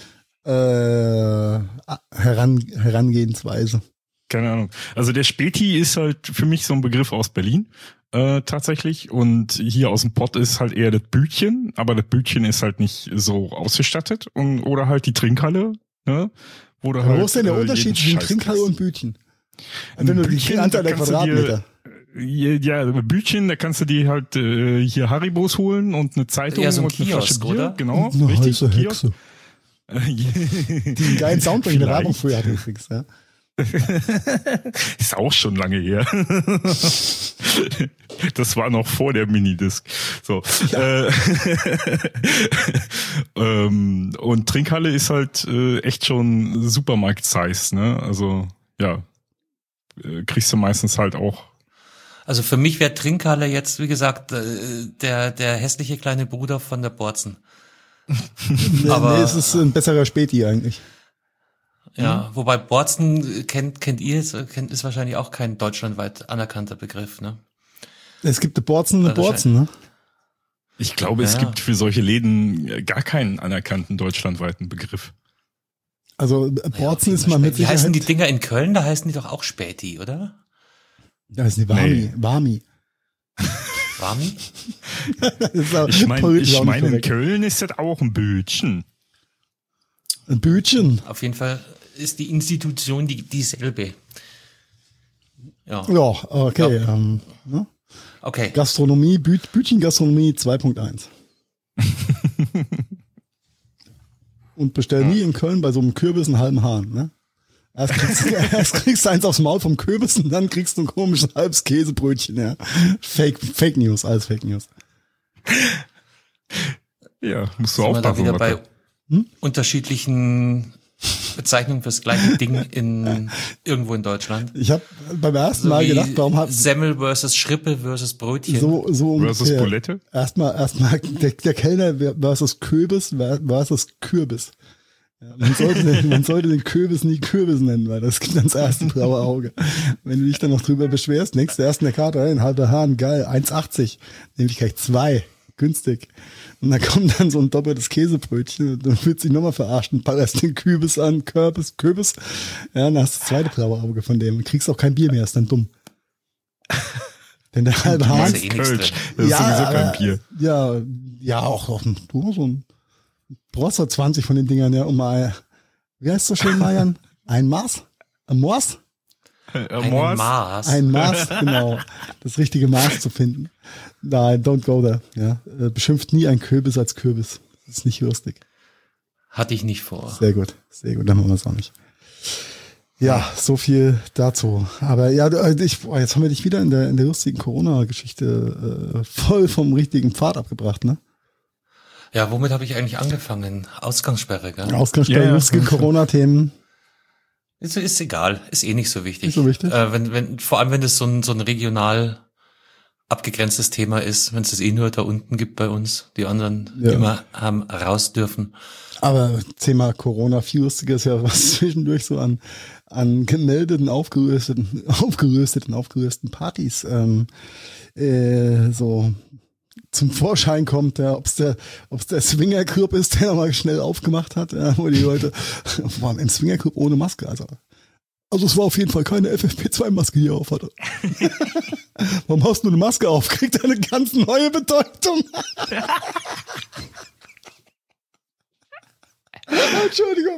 Herangehensweise. Keine Ahnung. Also der Späti ist halt für mich so ein Begriff aus Berlin tatsächlich und hier aus dem Pott ist halt eher das Bütchen, aber das Bütchen ist halt nicht so ausgestattet oder halt die Trinkhalle, ne? Wo du halt, Wo ist denn der Unterschied zwischen Scheiß Trinkhalle kriegst. und Bütchen? Wenn du Bütchen, den Anteil da der kannst du Quadratmeter. Ja, Bütchen, da kannst du dir halt hier Haribos holen und eine Zeitung Ja, so ein und eine Flasche Kiosk, Bier, oder? genau, Eine richtig, heiße Kiosk. Hexe. Die einen geilen Soundtrack in der Werbung früher hatte übrigens, ja. Ist auch schon lange her. Das war noch vor der Minidisc. So. Ja. Und Trinkhalle ist halt echt schon Supermarkt-Size, ne? Also, ja. Kriegst du meistens halt auch. Also für mich wäre Trinkhalle jetzt, wie gesagt, der hässliche kleine Bruder von der Borzen. Aber nee, es ist ein besserer Späti eigentlich. ja, wobei Borzen kennt ihr, ist wahrscheinlich auch kein deutschlandweit anerkannter Begriff, ne? Es gibt eine Borzen und eine Borzen, ne? Ich glaube, es gibt für solche Läden gar keinen anerkannten deutschlandweiten Begriff. Also Borzen ist mal mit Wie heißen die Sicherheit. Dinger in Köln? Da heißen die doch auch Späti, oder? Da ist die Warmi. Nee. Warmi. Warmi? Das ist auch Ich meine, politisch auch nicht in korrekt. Köln ist das auch ein Bötchen. Ein Bütchen. Auf jeden Fall ist die Institution dieselbe. Ja, Ja, okay. Ne? okay. Gastronomie, Bütchen-Gastronomie 2.1. Und bestell nie in Köln bei so einem Kürbis einen halben Hahn, ne? Erst kriegst du eins aufs Maul vom Kürbis und dann kriegst du ein komisches halbes Käsebrötchen, ja. Fake News, alles Fake News. Ja, musst du Sind wir da aufpassen. wieder bei Warte. unterschiedlichen Bezeichnungen fürs gleiche Ding irgendwo in Deutschland. Ich habe beim ersten So Mal wie gedacht, warum hat Semmel versus Schrippe versus Brötchen. so Versus ungefähr. Bulette? Erstmal der Kellner versus Kürbis versus Kürbis. Ja, man sollte den Kürbis nie Kürbis nennen, weil das gibt dann das erste blaue Auge. Wenn du dich dann noch drüber beschwerst, denkst du erst in der Karte, ein halber Hahn, geil, 1,80, nehme ich gleich 2, günstig. Und dann kommt dann so ein doppeltes Käsebrötchen und dann wird sich nochmal verarscht und ballerst den Kürbis an, Kürbis. Ja, dann hast du das zweite blaue Auge von dem und kriegst auch kein Bier mehr, ist dann dumm. Denn der halbe Hahn, ist eh nichts drin. Das ist sowieso kein Bier. ja, auch so ein brauchst du 20 von den Dingern, ja, um mal, wie heißt das so schön, Marian? Ein Maß? Ein Maß? Ein Maß, genau. Das richtige Maß zu finden. Nein, don't go there. Ja. Beschimpft nie ein Kürbis als Kürbis. Das ist nicht lustig. Hatte ich nicht vor. Sehr gut, dann machen wir es auch nicht. Ja, so viel dazu. Aber ja, jetzt haben wir dich wieder in der lustigen Corona-Geschichte voll vom richtigen Pfad abgebracht, ne? Ja, womit habe ich eigentlich angefangen? Ausgangssperre, gell? Ausgangssperre, lustige Corona-Themen. Ist egal, ist eh nicht so wichtig. Nicht so wichtig. Vor allem, wenn das so ein regional abgegrenztes Thema ist, wenn es das eh nur da unten gibt bei uns, die anderen immer haben raus dürfen. Aber Thema Corona, viel lustiger ist ja was zwischendurch so an gemeldeten, aufgerüsteten Partys so zum Vorschein kommt, ja, ob's der Swingerclub ist, der nochmal schnell aufgemacht hat, ja, wo die Leute waren im Swingerclub ohne Maske, also es war auf jeden Fall keine FFP2-Maske, die er auf hatte. Warum hast du eine Maske auf? Kriegt eine ganz neue Bedeutung. Entschuldigung.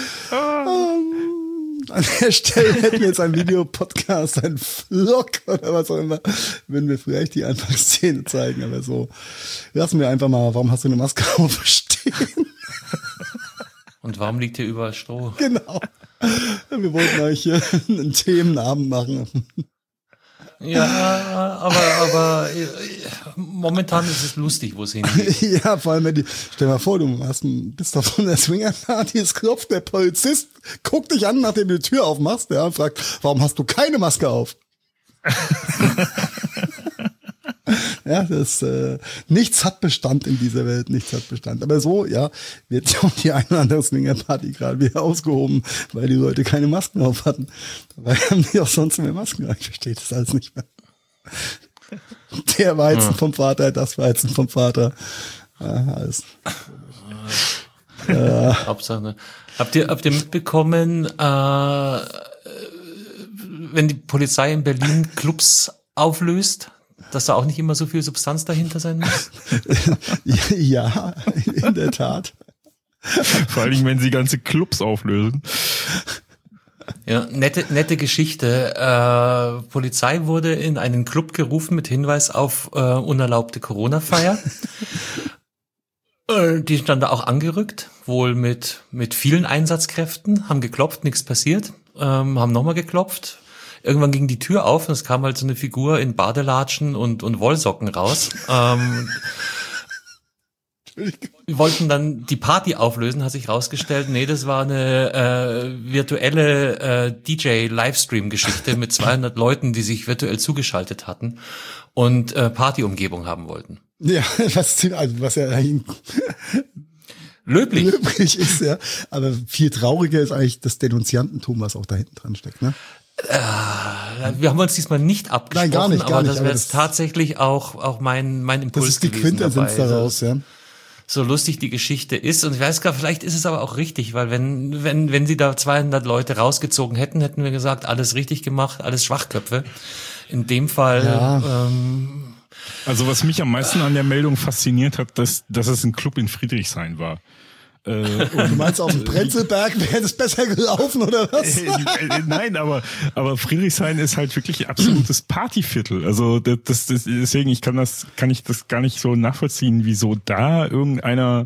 An der Stelle hätten wir jetzt ein Videopodcast, ein Vlog oder was auch immer, wenn wir vielleicht die Anfangsszene zeigen, aber so lassen wir einfach mal, warum hast du eine Maske auf stehen? Und warum liegt hier überall Stroh? Genau. Wir wollten euch hier einen Themenabend machen. Ja, aber momentan ist es lustig, wo es hingeht. Ja, vor allem, stell dir mal vor, du bist doch von der Swingerparty, es klopft der Polizist, guckt dich an, nachdem du die Tür aufmachst, ja, und fragt, warum hast du keine Maske auf? Ja, nichts hat Bestand in dieser Welt, nichts hat Bestand. Aber so, ja, wird ja auch die eine oder andere Swingerparty gerade wieder ausgehoben, weil die Leute keine Masken auf hatten. Dabei haben die auch sonst mehr Masken. Ich verstehe das alles nicht mehr. Der Weizen vom Vater, das Weizen vom Vater. Ja, alles. Hauptsache. Habt ihr mitbekommen, wenn die Polizei in Berlin Clubs auflöst, dass da auch nicht immer so viel Substanz dahinter sein muss? Ja, in der Tat. Vor allem, wenn sie ganze Clubs auflösen. Ja, nette Geschichte. Polizei wurde in einen Club gerufen mit Hinweis auf unerlaubte Corona-Feier. Die stand da auch angerückt, wohl mit vielen Einsatzkräften, haben geklopft, nichts passiert, haben nochmal geklopft. Irgendwann ging die Tür auf und es kam halt so eine Figur in Badelatschen und Wollsocken raus. Wir wollten dann die Party auflösen, hat sich rausgestellt, nee, das war eine virtuelle DJ-Livestream-Geschichte mit 200 Leuten, die sich virtuell zugeschaltet hatten und Partyumgebung haben wollten. Ja, was ja eigentlich löblich ist, ja. Aber viel trauriger ist eigentlich das Denunziantentum, was auch da hinten dran steckt, ne? Wir haben uns diesmal nicht abgesprochen, Nein, gar nicht, aber das wäre jetzt tatsächlich auch mein Impuls. Das ist die Quintessenz daraus, ja. So lustig die Geschichte ist, und ich weiß gar, vielleicht ist es aber auch richtig, weil wenn sie da 200 Leute rausgezogen hätten wir gesagt, alles richtig gemacht, alles Schwachköpfe. In dem Fall, ja. Also was mich am meisten an der Meldung fasziniert hat, dass es ein Club in Friedrichshain war. Du meinst, auf dem Prenzlberg wäre das besser gelaufen, oder was? Nein, aber Friedrichshain ist halt wirklich ein absolutes Partyviertel. Also deswegen kann ich das gar nicht so nachvollziehen, wieso da irgendeiner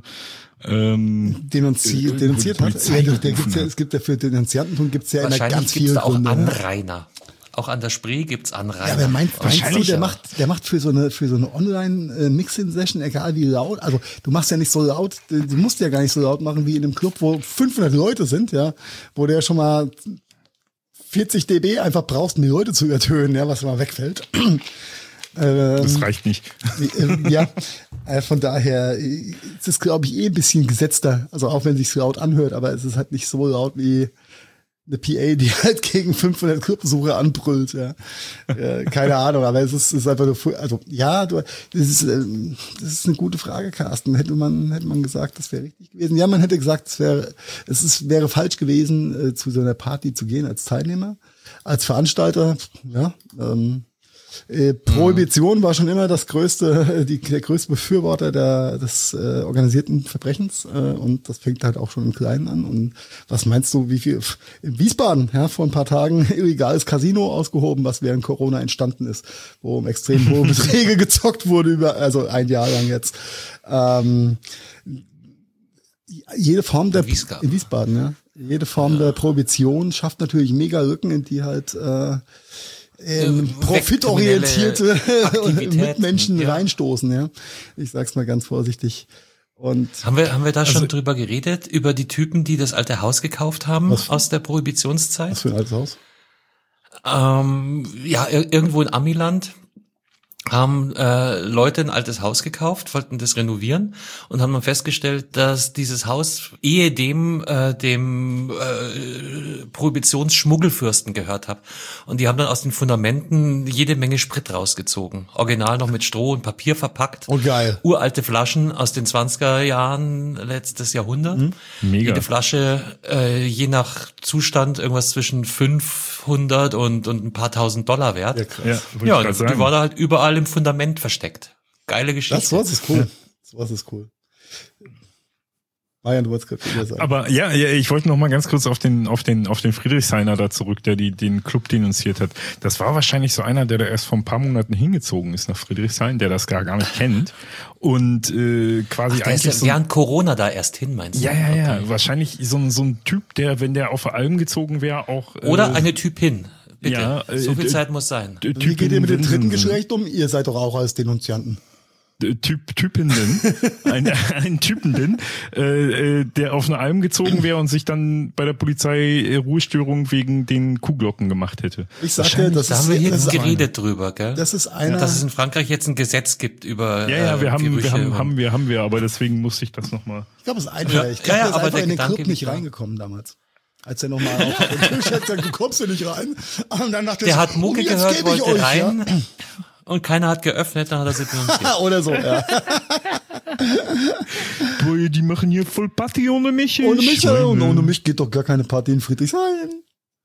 denunziert hat. Es gibt ja für Denunziantentum gibt's ja immer ganz viele Gründe. Wahrscheinlich gibt's da auch Anrainer. Auch an der Spree gibt's Anrainer. Ja, aber meinst du, der macht für so eine Online-Mixing-Session, egal wie laut, also du machst ja nicht so laut, du musst ja gar nicht so laut machen wie in einem Club, wo 500 Leute sind, ja, wo der schon mal 40 dB einfach brauchst, um die Leute zu übertönen, ja, was mal wegfällt. Das reicht nicht. Ja, von daher ist es, glaube ich, ein bisschen gesetzter. Also auch wenn es sich laut anhört, aber es ist halt nicht so laut wie eine PA, die halt gegen 500 Clubbesucher anbrüllt. Ja. Keine Ahnung, aber es ist einfach nur, also ja, das ist eine gute Frage, Carsten. Hätte man gesagt, das wäre richtig gewesen. Ja, man hätte gesagt, es wäre falsch gewesen, zu so einer Party zu gehen als Teilnehmer, als Veranstalter. Ja, Prohibition war schon immer der größte Befürworter des organisierten Verbrechens, und das fängt halt auch schon im Kleinen an. Und was meinst du, wie viel in Wiesbaden, ja, vor ein paar Tagen illegales Casino ausgehoben, was während Corona entstanden ist, wo um extrem hohe Beträge gezockt wurde also ein Jahr lang jetzt. Jede Form der in Wiesbaden, ja, jede Form der Prohibition schafft natürlich mega Lücken, in die halt profitorientierte Mitmenschen reinstoßen, ja. Ich sag's mal ganz vorsichtig. Und haben wir da schon drüber geredet, über die Typen, die das alte Haus gekauft haben aus der Prohibitionszeit? Was für ein altes Haus? Ja, irgendwo in Amiland haben Leute ein altes Haus gekauft, wollten das renovieren und haben dann festgestellt, dass dieses Haus dem Prohibitionsschmuggelfürsten gehört hat. Und die haben dann aus den Fundamenten jede Menge Sprit rausgezogen. Original noch mit Stroh und Papier verpackt. Oh geil. Uralte Flaschen aus den 20er Jahren letztes Jahrhundert. Mega. Jede Flasche, je nach Zustand, irgendwas zwischen 500 und ein paar $1,000 wert. Ja, krass. Ja, Ja, die war da halt überall im Fundament versteckt. Geile Geschichte. Das ist cool. Das ist cool. Marian, du wolltest gerade wieder sagen. Aber ja, ich wollte noch mal ganz kurz auf den Friedrichshainer da zurück, der den Club denunziert hat. Das war wahrscheinlich so einer, der da erst vor ein paar Monaten hingezogen ist nach Friedrichshain, der das gar nicht kennt und quasi der ist ja während Corona da erst hin, meinst du? Ja. Wahrscheinlich so ein Typ, der, wenn der auf der Alm gezogen wäre, auch oder eine Typin. Bitte. Ja, so viel Zeit muss sein. Wie geht ihr mit dem dritten Geschlecht um? Ihr seid doch auch als Denunzianten. Typenden, ein Typenden, der auf eine Alm gezogen wäre und sich dann bei der Polizei Ruhestörung wegen den Kuhglocken gemacht hätte. Ich sagte, da haben wir hier geredet drüber, gell? Das ist einer. Dass es in Frankreich jetzt ein Gesetz gibt über wir haben, wir, aber deswegen musste ich das nochmal. Ich glaube, es ist einfacher. Ich glaube, der ist aber einfach in den Gedanke Club nicht liegt da. reingekommen damals. Als er nochmal auf den Tisch hat gesagt, du kommst hier nicht rein. Und dann dachte der hat Mucke gehört, wollte euch, rein ja? und keiner hat geöffnet, dann hat er sie denunziert. Oder so, ja. Boah, die machen hier voll Party ohne mich. Ohne mich, und ohne mich geht doch gar keine Party in Friedrichshain.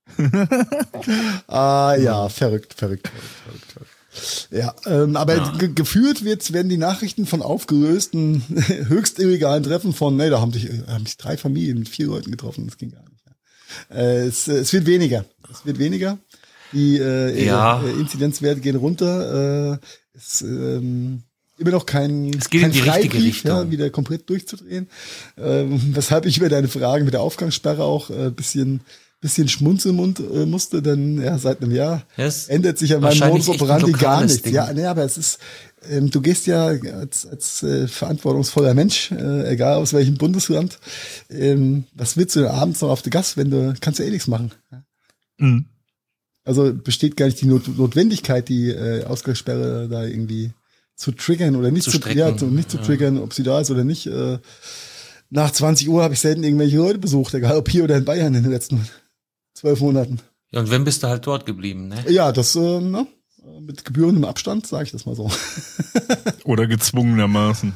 Ja, verrückt. Ja, aber geführt werden die Nachrichten von aufgelösten, höchst illegalen Treffen von, da haben sich 3 Familien mit 4 Leuten getroffen, das ging gar nicht. Ja. Es wird weniger. Die Inzidenzwerte gehen runter. Immer noch kein geht in die richtige Richtung. Ja, wieder komplett durchzudrehen. Weshalb ich über deine Fragen mit der Aufgangssperre auch bisschen schmunzeln musste, denn ja, seit einem Jahr ändert sich ja mein Modus operandi gar nichts. Ding. Ja, aber es ist, du gehst ja als verantwortungsvoller Mensch, egal aus welchem Bundesland, was willst du denn abends noch auf der Gas, kannst du nichts machen. Ja? Mhm. Also besteht gar nicht die Notwendigkeit, die Ausgangssperre da irgendwie zu triggern oder nicht zu triggern, ob sie da ist oder nicht. Nach 20 Uhr habe ich selten irgendwelche Leute besucht, egal ob hier oder in Bayern in den letzten 12 Monaten. Ja, und wenn bist du halt dort geblieben, ne? Ja, das mit gebührendem Abstand, sage ich das mal so. Oder gezwungenermaßen.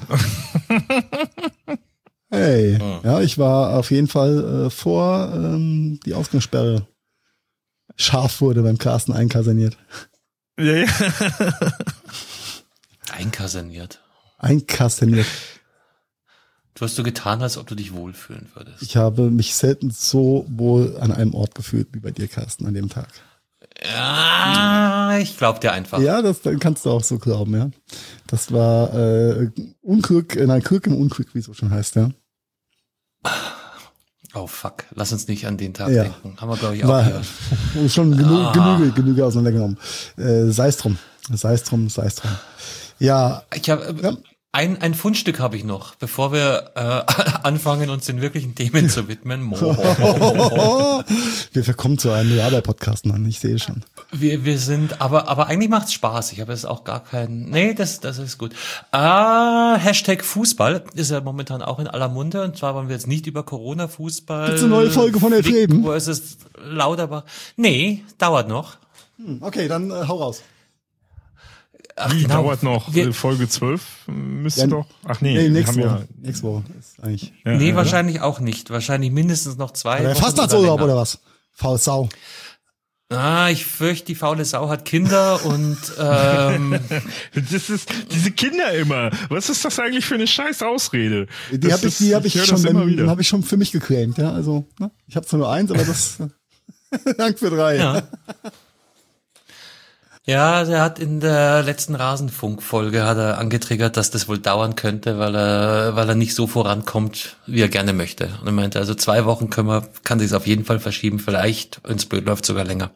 Hey, ja, ich war auf jeden Fall vor die Ausgangssperre scharf wurde beim Carsten einkaserniert. Ja. Einkaserniert. Du hast so getan, als ob du dich wohlfühlen würdest. Ich habe mich selten so wohl an einem Ort gefühlt wie bei dir, Carsten, an dem Tag. Ja, ich glaub dir einfach. Ja, das kannst du auch so glauben, ja. Das war Glück im Unglück, wie es so schon heißt, ja. Oh fuck, lass uns nicht an den Tag denken. Haben wir, glaube ich, auch war schon Genüge auseinandergenommen. Sei es drum. Ja. Ich habe Ein Fundstück habe ich noch, bevor wir anfangen, uns den wirklichen Themen zu widmen. Wir verkommen zu einem Realball-Podcast, Mann, ich sehe schon. Wir sind, aber eigentlich macht's Spaß. Ich habe jetzt auch gar keinen. Nee, das ist gut. Hashtag Fußball ist ja momentan auch in aller Munde. Und zwar wollen wir jetzt nicht über Corona-Fußball. Gibt's eine neue Folge von Elf Leben? Versus Lauterbach. Nee, dauert noch. Okay, dann hau raus. Ach, Wie genau. dauert noch? Folge 12 müsste Ja, doch. Ach nee, nächste wir haben Woche. Nächste Woche ist eigentlich. Nee, wahrscheinlich auch nicht. Wahrscheinlich mindestens noch 2 Der Wochen Fastnachtsurlaub länger. oder was? Faul Sau. Ich fürchte, die faule Sau hat Kinder und Das ist diese Kinder immer. Was ist das eigentlich für eine scheiß Ausrede? Die habe ich höre das immer wieder. hab ich schon für mich geclaimt, ja. Also, ne? Ich habe zwar nur 1, aber das Dank für 3. ja. Ja, der hat in der letzten Rasenfunk-Folge hat er angetriggert, dass das wohl dauern könnte, weil er nicht so vorankommt, wie er gerne möchte. Und er meinte, also 2 Wochen kann sich auf jeden Fall verschieben, vielleicht, wenn's blöd läuft, sogar länger.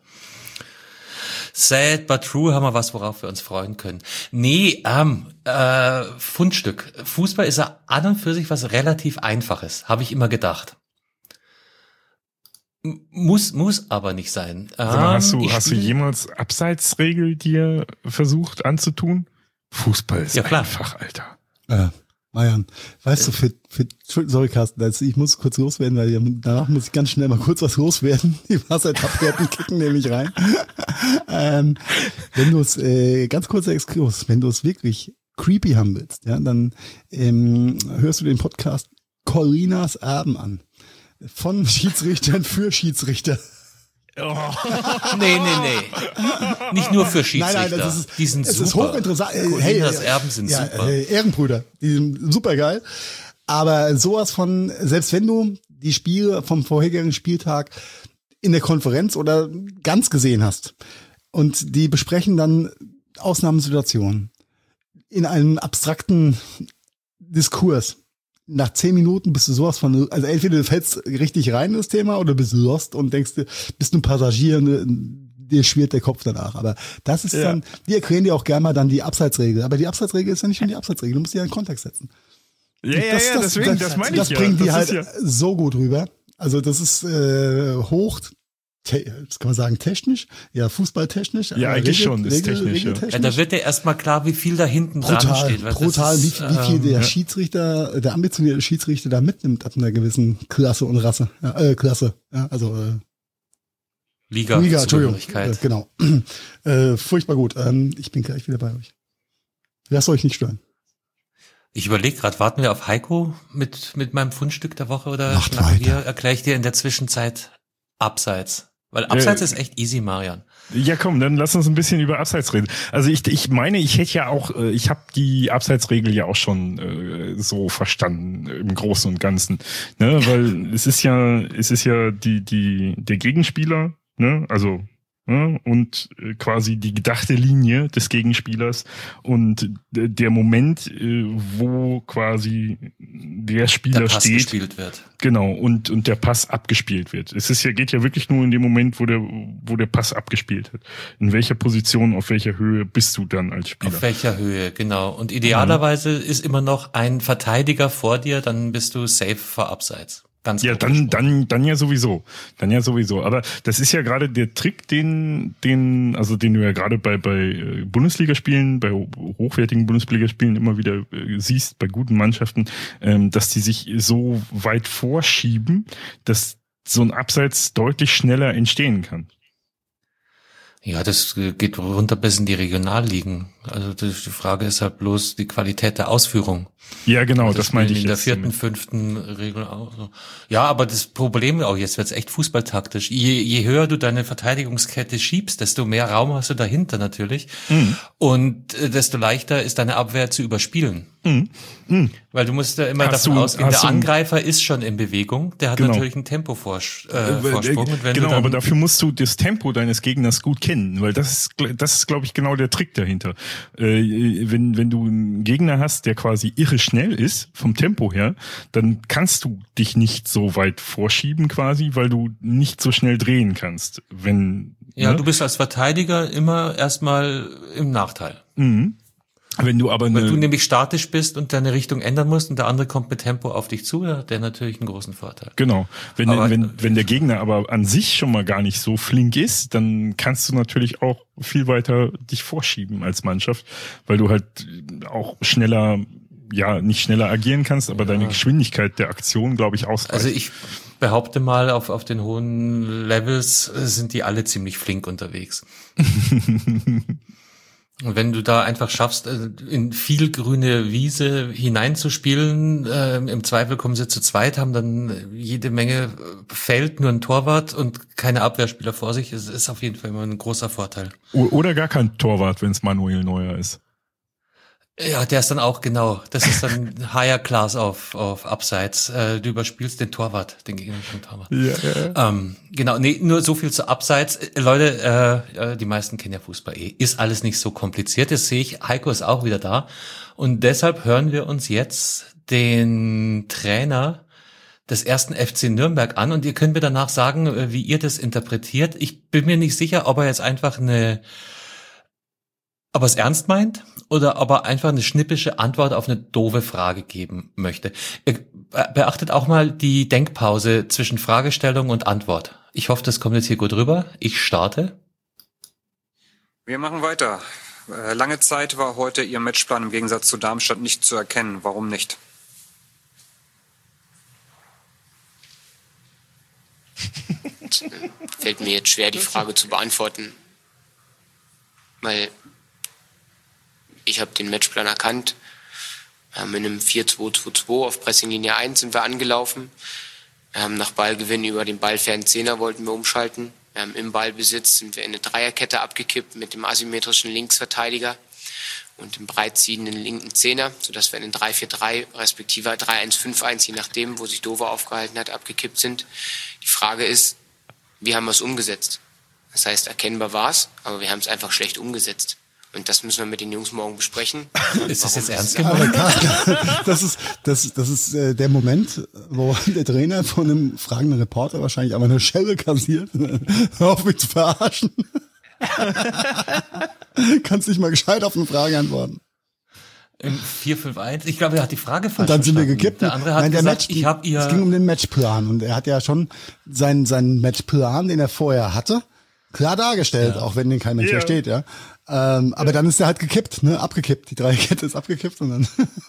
Sad but true, haben wir was, worauf wir uns freuen können. Nee, Fundstück. Fußball ist ja an und für sich was relativ Einfaches, habe ich immer gedacht. Muss aber nicht sein. Sag mal, hast du jemals Abseitsregel dir versucht anzutun? Fußball ist Ja, klar. einfach, Alter. Marian, weißt du, sorry Carsten, also ich muss kurz loswerden, weil danach muss ich ganz schnell mal kurz was loswerden. Die Wassertabwerten kicken nämlich rein. Wenn du es, ganz kurzer Exkurs, wenn du es wirklich creepy haben willst, ja, dann hörst du den Podcast Corinas Erben an. Von Schiedsrichtern für Schiedsrichter. Nee. Nicht nur für Schiedsrichter. Nein, das ist, die sind es super. ist hochinteressant. Corinas Erben sind super. Ehrenbrüder, die sind super geil. Aber sowas von, selbst wenn du die Spiele vom vorherigen Spieltag in der Konferenz oder ganz gesehen hast und die besprechen dann Ausnahmesituationen in einem abstrakten Diskurs. Nach 10 Minuten bist du sowas von, also entweder du fällst richtig rein in das Thema oder bist lost und denkst, bist du ein Passagier, dir schwirrt der Kopf danach. Aber das ist dann, die erklären dir auch gerne mal dann die Abseitsregel. Aber die Abseitsregel ist ja nicht schon die Abseitsregel, du musst die ja in Kontext setzen. Deswegen, das meine ich ja. Das bringen die Das halt ist so gut rüber. Also das ist das kann man sagen, technisch? Ja, fußballtechnisch. Ja, eigentlich schon, ist technisch, ja. Ja, da wird dir erstmal klar, wie viel da hinten dran steht. Brutal, wie viel der Schiedsrichter, der ambitionierte Schiedsrichter da mitnimmt ab einer gewissen Klasse und Rasse. Ja, Klasse, ja, also Liga, Entschuldigung. Genau. Furchtbar gut. Ich bin gleich wieder bei euch. Lasst euch nicht stören. Ich überlege gerade, warten wir auf Heiko mit meinem Fundstück der Woche oder Macht weiter. Erkläre ich dir in der Zwischenzeit Abseits? Weil Abseits ist echt easy, Marian. Ja, komm, dann lass uns ein bisschen über Abseits reden. Also ich meine, ich hätte ja auch, ich habe die Abseitsregel ja auch schon so verstanden im Großen und Ganzen, ne, weil es ist ja der Gegenspieler, ne, also und quasi die gedachte Linie des Gegenspielers und der Moment, wo quasi der Spieler der Pass steht, gespielt wird. Genau, und der Pass abgespielt wird. Geht ja wirklich nur in dem Moment, wo der Pass abgespielt wird. In welcher Position, auf welcher Höhe bist du dann als Spieler? Auf welcher Höhe, genau. Und idealerweise ist immer noch ein Verteidiger vor dir, dann bist du safe vor Abseits. Ganz ja, dann ja sowieso. Aber das ist ja gerade der Trick, den du ja gerade bei Bundesligaspielen, bei hochwertigen Bundesligaspielen immer wieder siehst, bei guten Mannschaften, dass die sich so weit vorschieben, dass so ein Abseits deutlich schneller entstehen kann. Ja, das geht runter bis in die Regionalligen. Also die Frage ist halt bloß die Qualität der Ausführung. Ja, genau, das meinte ich in der jetzt 4., 5. Regel auch so. Ja, aber das Problem auch, jetzt wird's echt fußballtaktisch. Je höher du deine Verteidigungskette schiebst, desto mehr Raum hast du dahinter natürlich. Und desto leichter ist deine Abwehr zu überspielen. Weil du musst ja immer davon ausgehen, der Angreifer ist schon in Bewegung, der hat natürlich einen Tempovorsprung. Und wenn genau, aber dafür musst du das Tempo deines Gegners gut kennen, weil das ist, glaube ich, genau der Trick dahinter. Wenn du einen Gegner hast, der quasi irre schnell ist, vom Tempo her, dann kannst du dich nicht so weit vorschieben quasi, weil du nicht so schnell drehen kannst. Ja, du bist als Verteidiger immer erstmal im Nachteil. Wenn du aber Weil du nämlich statisch bist und deine Richtung ändern musst und der andere kommt mit Tempo auf dich zu, hat der natürlich einen großen Vorteil. Genau. Wenn der Gegner aber an sich schon mal gar nicht so flink ist, dann kannst du natürlich auch viel weiter dich vorschieben als Mannschaft, weil du halt auch schneller, nicht schneller agieren kannst, aber deine Geschwindigkeit der Aktion, glaube ich, ausreicht. Also ich behaupte mal, auf den hohen Levels sind die alle ziemlich flink unterwegs. Und wenn du da einfach schaffst, in viel grüne Wiese hineinzuspielen, im Zweifel kommen sie zu zweit, haben dann jede Menge Feld, nur ein Torwart und keine Abwehrspieler vor sich, ist auf jeden Fall immer ein großer Vorteil. Oder gar kein Torwart, wenn es Manuel Neuer ist. Ja, der ist dann auch, genau, das ist dann Higher Class auf Abseits. Du überspielst den Torwart, den gegnerischen Torwart. Ja. Genau, nee, nur so viel zu Abseits. Leute, die meisten kennen ja Fußball Ist alles nicht so kompliziert, das sehe ich. Heiko ist auch wieder da. Und deshalb hören wir uns jetzt den Trainer des ersten FC Nürnberg an und ihr könnt mir danach sagen, wie ihr das interpretiert. Ich bin mir nicht sicher, ob er jetzt einfach ob er es ernst meint oder ob er einfach eine schnippische Antwort auf eine doofe Frage geben möchte. Beachtet auch mal die Denkpause zwischen Fragestellung und Antwort. Ich hoffe, das kommt jetzt hier gut rüber. Ich starte. Wir machen weiter. Lange Zeit war heute Ihr Matchplan im Gegensatz zu Darmstadt nicht zu erkennen. Warum nicht? Fällt mir jetzt schwer, die Frage zu beantworten, weil ich habe den Matchplan erkannt. Wir haben in einem 4-2-2-2 auf Pressinglinie 1 sind wir angelaufen. Wir haben nach Ballgewinn über den ballfernen Zehner wollten wir umschalten. Wir haben im Ballbesitz sind wir in eine Dreierkette abgekippt mit dem asymmetrischen Linksverteidiger und dem breitziehenden linken Zehner, sodass wir in einen 3-4-3 respektive 3-1-5-1, je nachdem, wo sich Dover aufgehalten hat, abgekippt sind. Die Frage ist, wie haben wir es umgesetzt? Das heißt, erkennbar war es, aber wir haben es einfach schlecht umgesetzt. Und das müssen wir mit den Jungs morgen besprechen. Ist das jetzt ernst gemeint? Das ist der Moment, wo der Trainer von einem fragenden Reporter wahrscheinlich aber eine Schelle kassiert. Hör auf mich zu verarschen. Kannst nicht mal gescheit auf eine Frage antworten. Im 4-5-1? Ich glaube, er hat die Frage falsch Und dann sind wir verstanden. gekippt. Der andere hat gesagt, es ging um den Matchplan. Und er hat ja schon seinen Matchplan, den er vorher hatte, klar dargestellt, auch wenn den kein Mensch versteht, ja. Aber dann ist er halt gekippt, abgekippt. Die Dreierkette ist abgekippt und dann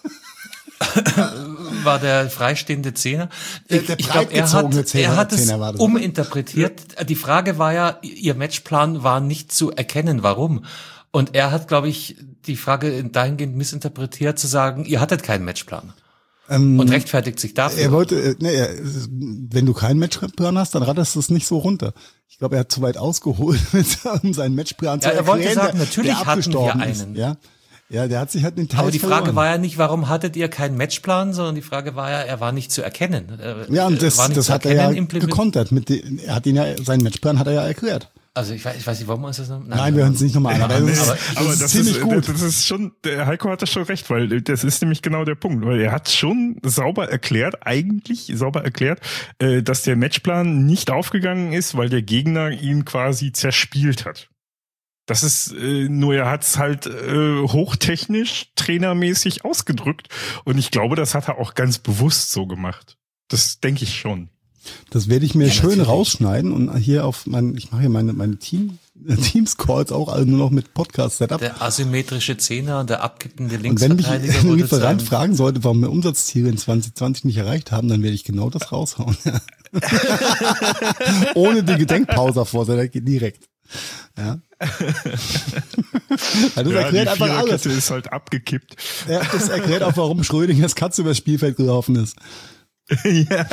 war der freistehende Zehner. Der ich glaube, er hat es uminterpretiert. Die Frage war ja, ihr Matchplan war nicht zu erkennen. Warum? Und er hat, glaube ich, die Frage dahingehend missinterpretiert, zu sagen, ihr hattet keinen Matchplan. Und rechtfertigt sich dafür. Er wollte, wenn du keinen Matchplan hast, dann ratterst du es nicht so runter. Ich glaube, er hat zu weit ausgeholt, um seinen Matchplan zu erklären. Er wollte sagen, natürlich hatten wir einen. Ist, ja, der hat sich halt den Teil Aber die Frage verloren. war ja nicht, warum hattet ihr keinen Matchplan, sondern die Frage war ja, er war nicht zu erkennen. Ja, und das hat er ja gekontert. Seinen Matchplan hat er ja erklärt. Also ich weiß nicht, warum wir uns das noch... Nein, wir hören es nicht nochmal an. Aber das ist gut. Das ist schon, der Heiko hat das schon recht, weil das ist nämlich genau der Punkt. Weil er hat schon sauber erklärt, dass der Matchplan nicht aufgegangen ist, weil der Gegner ihn quasi zerspielt hat. Das ist, nur er hat es halt hochtechnisch, trainermäßig ausgedrückt. Und ich glaube, das hat er auch ganz bewusst so gemacht. Das denke ich schon. Das werde ich mir schön rausschneiden und hier ich mache hier meine Teams-Calls auch alle nur noch mit Podcast-Setup. Der asymmetrische Zehner und der abkippende Und wenn mich Linksverteidiger. ein Lieferant fragen sollte, warum wir Umsatzziele in 2020 nicht erreicht haben, dann werde ich genau das raushauen. Ohne die Gedenkpause davor, sondern geht direkt. Ja. Also das erklärt einfach alles. Ist halt abgekippt. Ja, das erklärt auch, warum Schrödingers Katze übers Spielfeld gelaufen ist. Ja.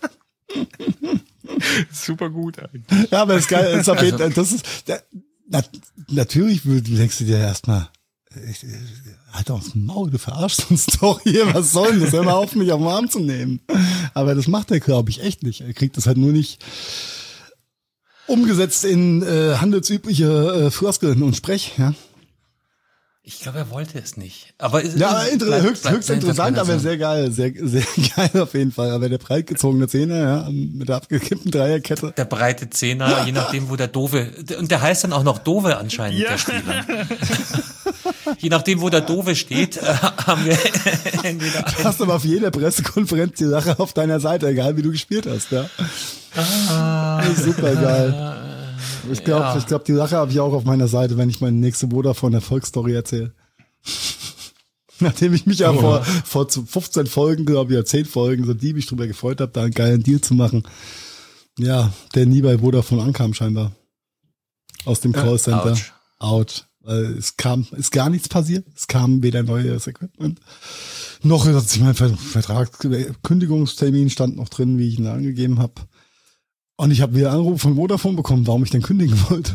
Super gut eigentlich. Ja, aber das ist geil. Das ist natürlich denkst du dir erstmal, halt aufs Maul, du verarschst uns doch hier, was soll denn das? Hör mal auf, mich auf den Arm zu nehmen. Aber das macht er, glaube ich, echt nicht. Er kriegt das halt nur nicht umgesetzt in handelsübliche Floskeln und Sprech, ja. Ich glaube, er wollte es nicht. Aber höchst interessant, aber sehr geil. Sehr, sehr geil auf jeden Fall. Aber der breit gezogene Zehner, ja, mit der abgekippten Dreierkette. Der breite Zehner, je nachdem, wo der Dove, und der heißt dann auch noch Dove anscheinend, der Spieler. Je nachdem, wo der Doofe steht, haben wir entweder Du hast aber auf jeder Pressekonferenz die Sache auf deiner Seite, egal wie du gespielt hast, ja. Super geil. Ich glaube, die Sache habe ich auch auf meiner Seite, wenn ich meine nächste Vodafone Erfolgsstory erzähle. Nachdem ich mich ja vor 15 Folgen, glaube ich, oder 10 Folgen so diebisch drüber gefreut habe, da einen geilen Deal zu machen. Ja, der nie bei Vodafone ankam scheinbar. Aus dem Callcenter. Ouch. Weil ist gar nichts passiert. Es kam weder neues Equipment, noch ist mein Vertrag, Kündigungstermin stand noch drin, wie ich ihn angegeben habe. Und ich habe wieder einen Anruf von Vodafone bekommen, warum ich denn kündigen wollte.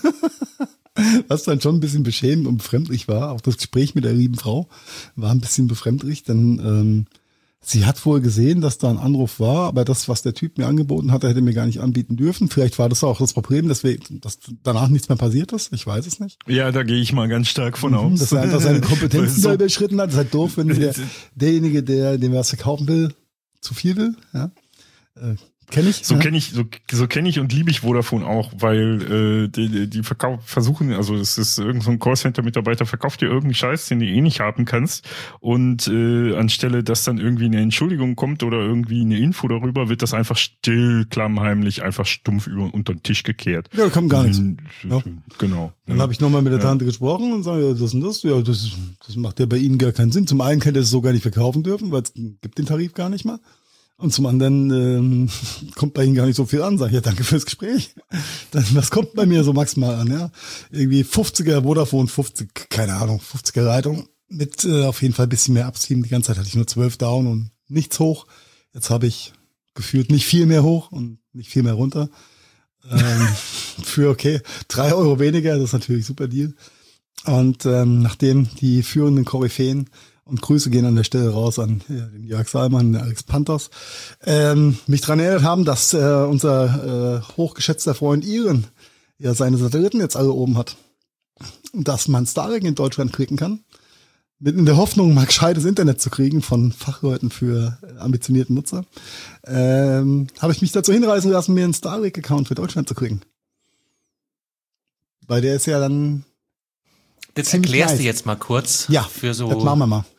Was dann schon ein bisschen beschämend und befremdlich war. Auch das Gespräch mit der lieben Frau war ein bisschen befremdlich, denn sie hat wohl gesehen, dass da ein Anruf war, aber das, was der Typ mir angeboten hat, hätte mir gar nicht anbieten dürfen. Vielleicht war das auch das Problem, dass danach nichts mehr passiert ist. Ich weiß es nicht. Ja, da gehe ich mal ganz stark von aus. Dass er einfach seine Kompetenzen da überschritten hat. Das ist halt doof, wenn derjenige, dem was verkaufen will, zu viel will. Ja. Kenn ich. So kenne ich und liebe ich Vodafone auch, weil die versuchen, also es ist irgend so ein Callcenter-Mitarbeiter verkauft dir irgendeinen Scheiß, den du eh nicht haben kannst, und anstelle, dass dann irgendwie eine Entschuldigung kommt oder irgendwie eine Info darüber, wird das einfach still, klammheimlich, einfach stumpf unter den Tisch gekehrt. Ja, da kommt gar nichts. Ja. Genau. Dann habe ich nochmal mit der Tante gesprochen und sage, ja, das und das, ja, das macht ja bei Ihnen gar keinen Sinn. Zum einen könnte es so gar nicht verkaufen dürfen, weil es gibt den Tarif gar nicht mal. Und zum anderen kommt bei Ihnen gar nicht so viel an. Sag ich, ja, danke fürs Gespräch. Das kommt bei mir so maximal an, ja. Irgendwie 50er Vodafone, 50er Leitung mit auf jeden Fall ein bisschen mehr abziehen. Die ganze Zeit hatte ich nur 12 down und nichts hoch. Jetzt habe ich gefühlt nicht viel mehr hoch und nicht viel mehr runter. Für 3 Euro weniger, das ist natürlich super Deal. Und nachdem die führenden Koryphäen, und Grüße gehen an der Stelle raus an den Jörg Salmann, den Alex Panthers, mich daran erinnert haben, dass unser hochgeschätzter Freund Iren ja seine Satelliten jetzt alle oben hat. Und dass man Starlink in Deutschland klicken kann. In der Hoffnung, mal gescheites Internet zu kriegen von Fachleuten für ambitionierten Nutzer, habe ich mich dazu hinreißen lassen, mir einen Starlink-Account für Deutschland zu kriegen. Weil der ist ja dann... Das erklärst du jetzt mal kurz. Ja, für so. Das machen wir mal.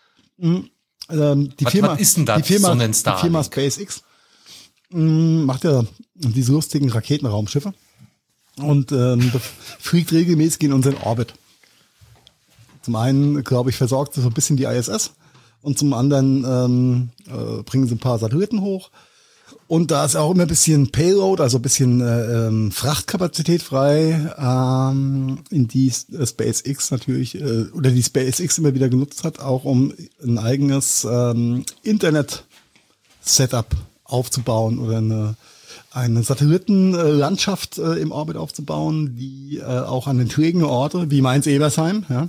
Was ist denn das, die Firma, so ein Starlink? Die Firma SpaceX macht ja diese lustigen Raketenraumschiffe und fliegt regelmäßig in unseren Orbit. Zum einen, glaube ich, versorgt sie so ein bisschen die ISS und zum anderen bringen sie ein paar Satelliten hoch. Und da ist auch immer ein bisschen Payload, also ein bisschen Frachtkapazität frei, in die SpaceX natürlich, oder die SpaceX immer wieder genutzt hat, auch um ein eigenes Internet-Setup aufzubauen oder eine Satellitenlandschaft im Orbit aufzubauen, die auch an den trägen Orte, wie Mainz-Ebersheim, ja,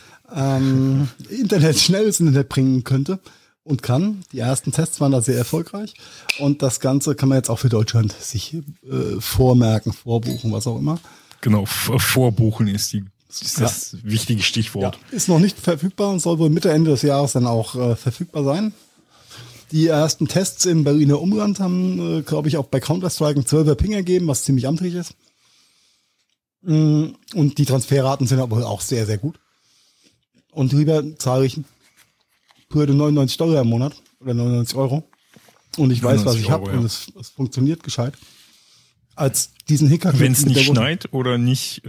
schnelles Internet bringen könnte. Und kann. Die ersten Tests waren da sehr erfolgreich. Und das Ganze kann man jetzt auch für Deutschland sich vormerken, vorbuchen, was auch immer. Genau, vorbuchen ist das wichtige Stichwort. Ja, ist noch nicht verfügbar und soll wohl Mitte, Ende des Jahres dann auch verfügbar sein. Die ersten Tests im Berliner Umland haben, glaube ich, auch bei Counter-Strike einen 12er Ping ergeben, was ziemlich amtlich ist. Und die Transferraten sind aber auch sehr, sehr gut. Und lieber zahle ich für $99 im Monat oder 99 €. Und ich weiß, was ich habe, ja. Und es funktioniert gescheit. Als diesen Hickhack. Wenn es nicht schneit oder nicht.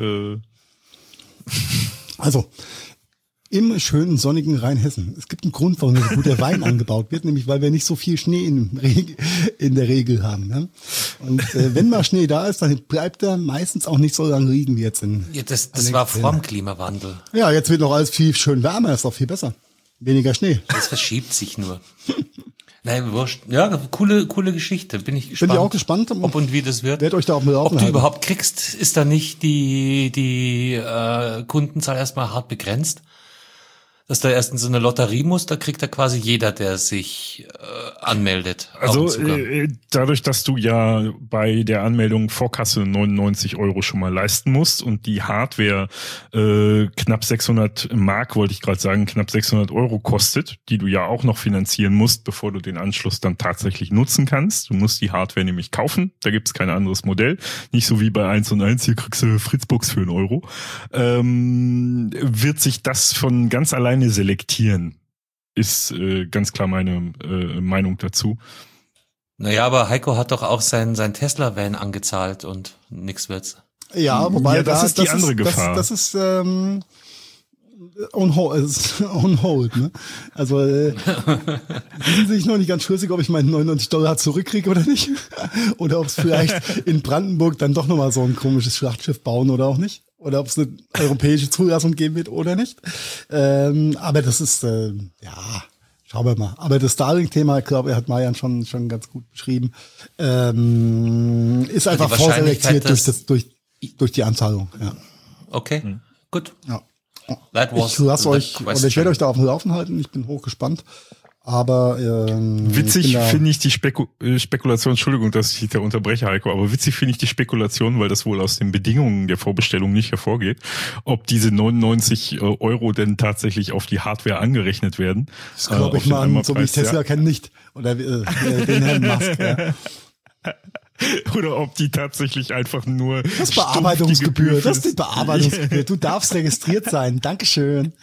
Also, im schönen sonnigen Rheinhessen. Es gibt einen Grund, warum so gut der Wein angebaut wird, nämlich weil wir nicht so viel Schnee in der Regel haben. Ne? Und wenn mal Schnee da ist, dann bleibt er meistens auch nicht so lange liegen wie jetzt in. Ja, das war vor dem Klimawandel. Ja, jetzt wird noch alles viel schön wärmer, ist doch viel besser. Weniger Schnee. Das verschiebt sich nur. Nein, wurscht. Ja, coole Geschichte. Bin ich gespannt. Bin ich auch gespannt, ob und wie das wird. Werd euch da auch mit ob du überhaupt kriegst, ist da nicht die Kundenzahl erstmal hart begrenzt. dass da erst in so eine Lotterie muss, da kriegt da quasi jeder, der sich anmeldet. Also dadurch, dass du ja bei der Anmeldung Vorkasse 99 € schon mal leisten musst und die Hardware knapp 600 Mark, wollte ich gerade sagen, knapp 600 € kostet, die du ja auch noch finanzieren musst, bevor du den Anschluss dann tatsächlich nutzen kannst. Du musst die Hardware nämlich kaufen, da gibt's kein anderes Modell. Nicht so wie bei 1&1, hier kriegst du Fritzbox für €1. Wird sich das von ganz alleine selektieren, ist ganz klar meine Meinung dazu. Naja, aber Heiko hat doch auch sein Tesla-Van angezahlt und nix wird's. Ja, wobei das ist die andere Gefahr. Das ist on hold, ne? Also sind sich noch nicht ganz schlüssig, ob ich meinen $99 zurückkriege oder nicht. Oder ob es vielleicht in Brandenburg dann doch nochmal so ein komisches Schlachtschiff bauen oder auch nicht. Oder ob es eine europäische Zulassung geben wird oder nicht. Aber das ist, schauen wir mal. Aber das Starlink-Thema, ich glaube, hat Marian schon ganz gut beschrieben, ist einfach vorselektiert durch die Anzahlung. Ja. Okay, gut. Ja. Ich lasse euch, oder ich werde euch da auf dem Laufen halten. Ich bin hochgespannt. Aber witzig finde ich die Spekulation, Entschuldigung, dass ich dich da unterbreche, Heiko, aber witzig finde ich die Spekulation, weil das wohl aus den Bedingungen der Vorbestellung nicht hervorgeht, ob diese 99 € denn tatsächlich auf die Hardware angerechnet werden. Das glaube ich mal, so wie ich Tesla kenne, nicht. Oder den Herrn Musk, ja. Oder ob die tatsächlich einfach nur... Das ist Bearbeitungsgebühr, das ist die Bearbeitungsgebühr. Du darfst registriert sein. Dankeschön.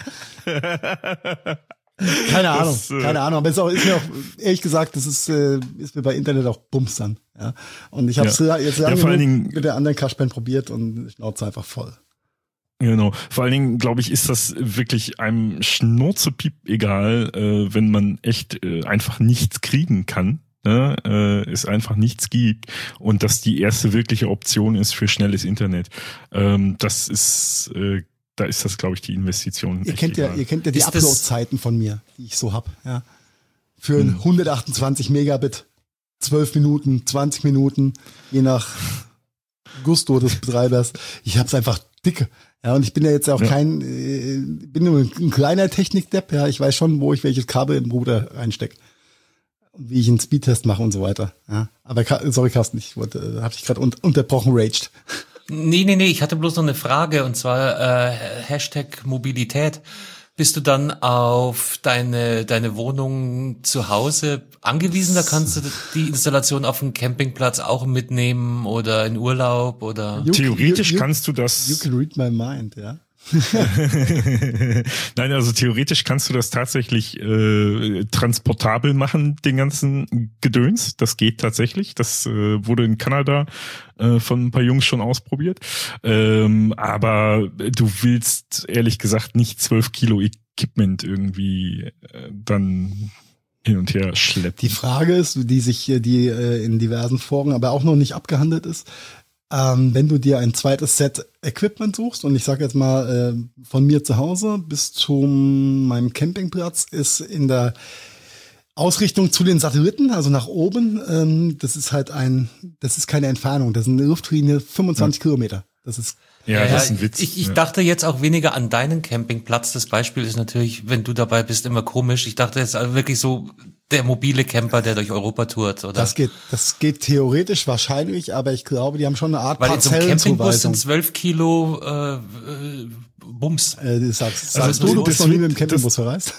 Keine Ahnung. Aber ist mir auch, ehrlich gesagt, das ist mir bei Internet auch Bums dann. Ja. Und ich habe es jetzt lange mit der anderen Cashpan probiert und Schnauze einfach voll. Genau. Vor allen Dingen, glaube ich, ist das wirklich einem Schnurzepiep egal, wenn man echt einfach nichts kriegen kann. Es einfach nichts gibt und dass die erste wirkliche Option ist für schnelles Internet. Das ist, da ist das, glaube ich, die Investition. Ihr kennt ja die Upload-Zeiten von mir, die ich so hab. Ja. Für 128 Megabit, 12 Minuten, 20 Minuten, je nach Gusto des Betreibers. Ich hab's einfach dicke. Ja, und ich bin ja jetzt auch bin nur ein kleiner Technikdepp. Ja, ich weiß schon, wo ich welches Kabel im Router reinstecke. Wie ich einen Speedtest mache und so weiter. Ja. Aber sorry, Carsten, hab dich gerade unterbrochen, raged. Nee, ich hatte bloß noch eine Frage und zwar Hashtag Mobilität. Bist du dann auf deine Wohnung zu Hause angewiesen? Da kannst du die Installation auf dem Campingplatz auch mitnehmen oder in Urlaub oder? Theoretisch kannst du das. You can read my mind, ja. Nein, also theoretisch kannst du das tatsächlich transportabel machen, den ganzen Gedöns. Das geht tatsächlich. Das wurde in Kanada von ein paar Jungs schon ausprobiert. Aber du willst ehrlich gesagt nicht 12 Kilo Equipment irgendwie dann hin und her schleppen. Die Frage ist, die in diversen Foren aber auch noch nicht abgehandelt ist, wenn du dir ein zweites Set Equipment suchst, und ich sage jetzt mal von mir zu Hause bis zu meinem Campingplatz, ist in der Ausrichtung zu den Satelliten, also nach oben, das ist keine Entfernung, das ist eine Luftlinie 25 Kilometer. Das ist das ist ein Witz. Ich dachte jetzt auch weniger an deinen Campingplatz. Das Beispiel ist natürlich, wenn du dabei bist, immer komisch. Ich dachte jetzt also wirklich so der mobile Camper, der durch Europa tourt, oder? Das geht theoretisch wahrscheinlich, aber ich glaube, die haben schon eine Art Parzellenzuweisung. Weil in so einem Campingbus sind 12 Kilo Bums. Sagst du bist noch nie mit dem Campingbus verreist?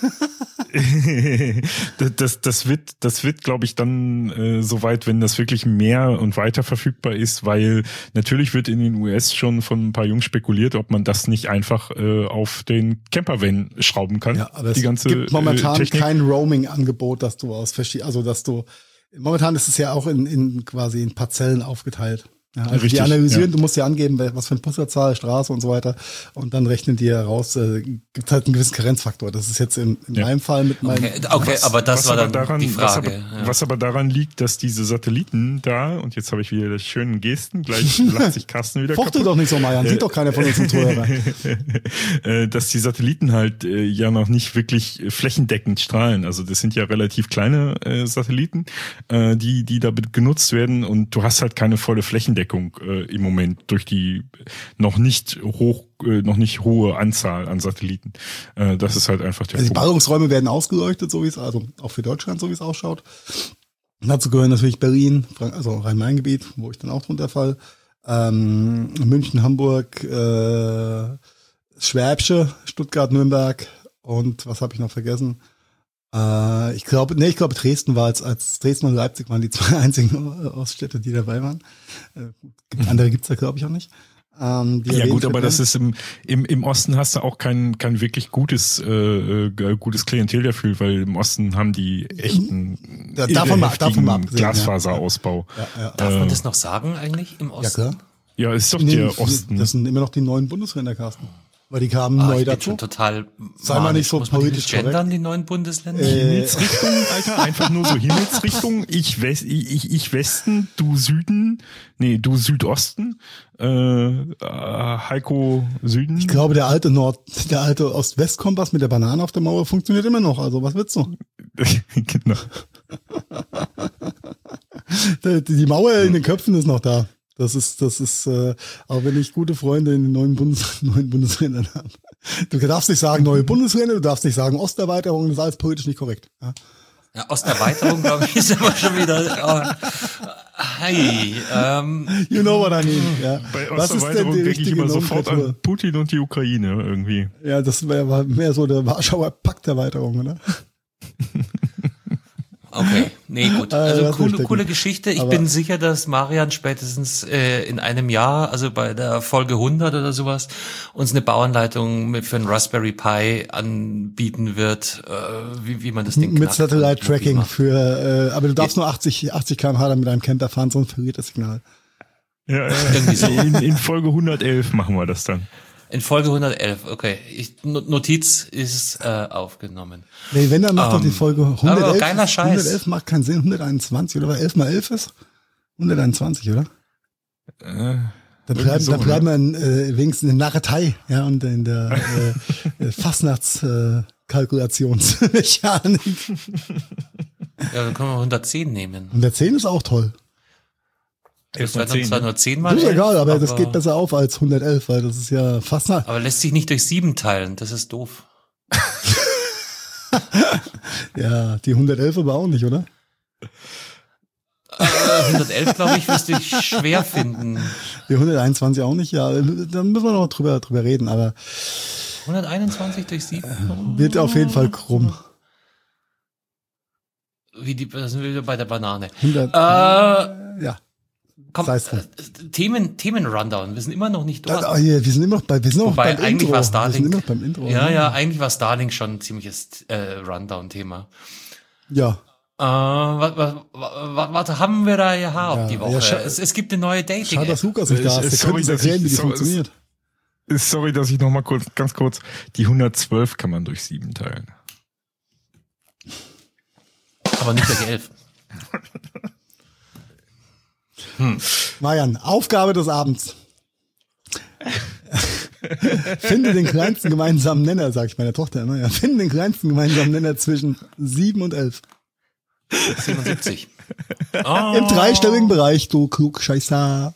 Das wird, glaube ich, dann soweit, wenn das wirklich mehr und weiter verfügbar ist, weil natürlich wird in den US schon von ein paar Jungs spekuliert, ob man das nicht einfach auf den Campervan schrauben kann. Ja, aber es gibt momentan Technik. Kein Roaming-Angebot, dass du momentan ist es ja auch quasi in Parzellen aufgeteilt. Ja, also richtig, die analysieren, du musst ja angeben, was für eine Postleitzahl, Straße und so weiter, und dann rechnen die heraus, gibt halt einen gewissen Karenzfaktor. Das ist jetzt in meinem Fall mit meinem... Okay, aber das war dann die Frage. Was aber daran liegt, dass diese Satelliten da, und jetzt habe ich wieder die schönen Gesten, gleich lacht sich Carsten wieder kaputt. Doch nicht so, Marian, sieht doch keiner von uns im Zuhörer. Dass die Satelliten halt ja noch nicht wirklich flächendeckend strahlen. Also das sind ja relativ kleine Satelliten, die da genutzt werden, und du hast halt keine volle Flächendeckung Flächendeckung im Moment durch die noch nicht hohe Anzahl an Satelliten. Das ist halt einfach der Also die Punkt. Ballungsräume werden ausgeleuchtet, so wie es, also auch für Deutschland, so wie es ausschaut. Dazu gehören natürlich Berlin, also Rhein-Main-Gebiet, wo ich dann auch drunter fall, München, Hamburg, Schwäbische, Stuttgart, Nürnberg und was habe ich noch vergessen? Ich glaube Dresden war als Dresden und Leipzig waren die zwei einzigen Oststädte, die dabei waren. Andere gibt's da glaube ich auch nicht. Ja gut, aber das ist im Osten hast du auch kein wirklich gutes Klientel dafür, weil im Osten haben die echten davon mal abgesehen, Glasfaserausbau. Ja. Darf man das noch sagen eigentlich im Osten? Ja, klar. Ja, ist doch der Osten. Das sind immer noch die neuen Bundesländer, Carsten. Weil die kamen neu ich bin dazu. schon total Sei mal nicht so Muss man die politisch nicht gendern, korrekt. die neuen Bundesländer? Himmelsrichtung, Alter, einfach nur so Himmelsrichtung. Ich Westen, du Süden, du Südosten, Heiko Süden. Ich glaube, der alte Ost-West-Kompass mit der Banane auf der Mauer funktioniert immer noch. Also, was willst du? Genau. Die Mauer in den Köpfen ist noch da. Das ist, auch wenn ich gute Freunde in den neuen Bundesländern habe. Du darfst nicht sagen neue Bundesländer, du darfst nicht sagen Osterweiterung, das ist alles politisch nicht korrekt. Ja? Ja, Osterweiterung, glaube ich, ist aber schon wieder. You know what I mean. Ja. Bei Was ist denn Osterweiterung die denke ich richtige immer sofort Nomenklatur? an Putin und die Ukraine irgendwie. Ja, das war mehr so der Warschauer Pakterweiterung, oder? Okay, nee, gut. Also das coole Geschichte. Ich Aber- bin sicher, dass Marian spätestens in einem Jahr, also bei der Folge 100 oder sowas, uns eine Bauanleitung für einen Raspberry Pi anbieten wird, wie man das Ding Mit knackt und Satellite Tracking mobil macht. für, aber du darfst nur 80 km/h dann mit einem Camper fahren, sonst verliert das Signal. Ja, Irgendwie so. in Folge 111 machen wir das dann. In Folge 111, okay. Notiz ist aufgenommen. Nee, wenn, dann macht doch die Folge 111. aber geiler Scheiß. 111 macht keinen Sinn, 121, oder? Weil 11 mal 11 ist 121, oder? Dann bleiben wir wenigstens in der Narretei, ja, und in der Fastnachtskalkulationsmechanik. Ja, dann können wir 110 nehmen. 110 ist auch toll. Das wären zwar nur 10 mal Das ist 11, egal, aber das geht besser auf als 111, weil das ist ja Fastnacht. Aber lässt sich nicht durch 7 teilen, das ist doof. Ja, die 111 aber auch nicht, oder? 111, glaube ich, wirst du dich schwer finden. Die 121 auch nicht, ja. Da müssen wir noch drüber reden, aber 121 durch 7? wird auf jeden Fall krumm. Da sind wir wieder bei der Banane. 100, ja. Komm, Sei's drum. Themen-Rundown. Wir sind immer noch nicht dort. Wir sind immer noch beim Wobei, Intro. eigentlich war Wir sind Starlink. immer noch beim Intro. Ja, eigentlich war Starlink schon ein ziemliches Rundown-Thema. Ja. Was haben wir da gehabt die Woche? ja, Es gibt eine neue Dating-App. Schade, dass Lukas nicht da ist. Der Sorry, könnte uns erklären, wie die funktioniert. Sorry, dass ich noch mal ganz kurz, die 112 kann man durch 7 teilen. Aber nicht durch 11. Marian, Aufgabe des Abends. Finde den kleinsten gemeinsamen Nenner, sag ich meiner Tochter immer. Ja. Finde den kleinsten gemeinsamen Nenner zwischen 7 und 11. 77. Im dreistelligen Bereich, du Klugscheißer.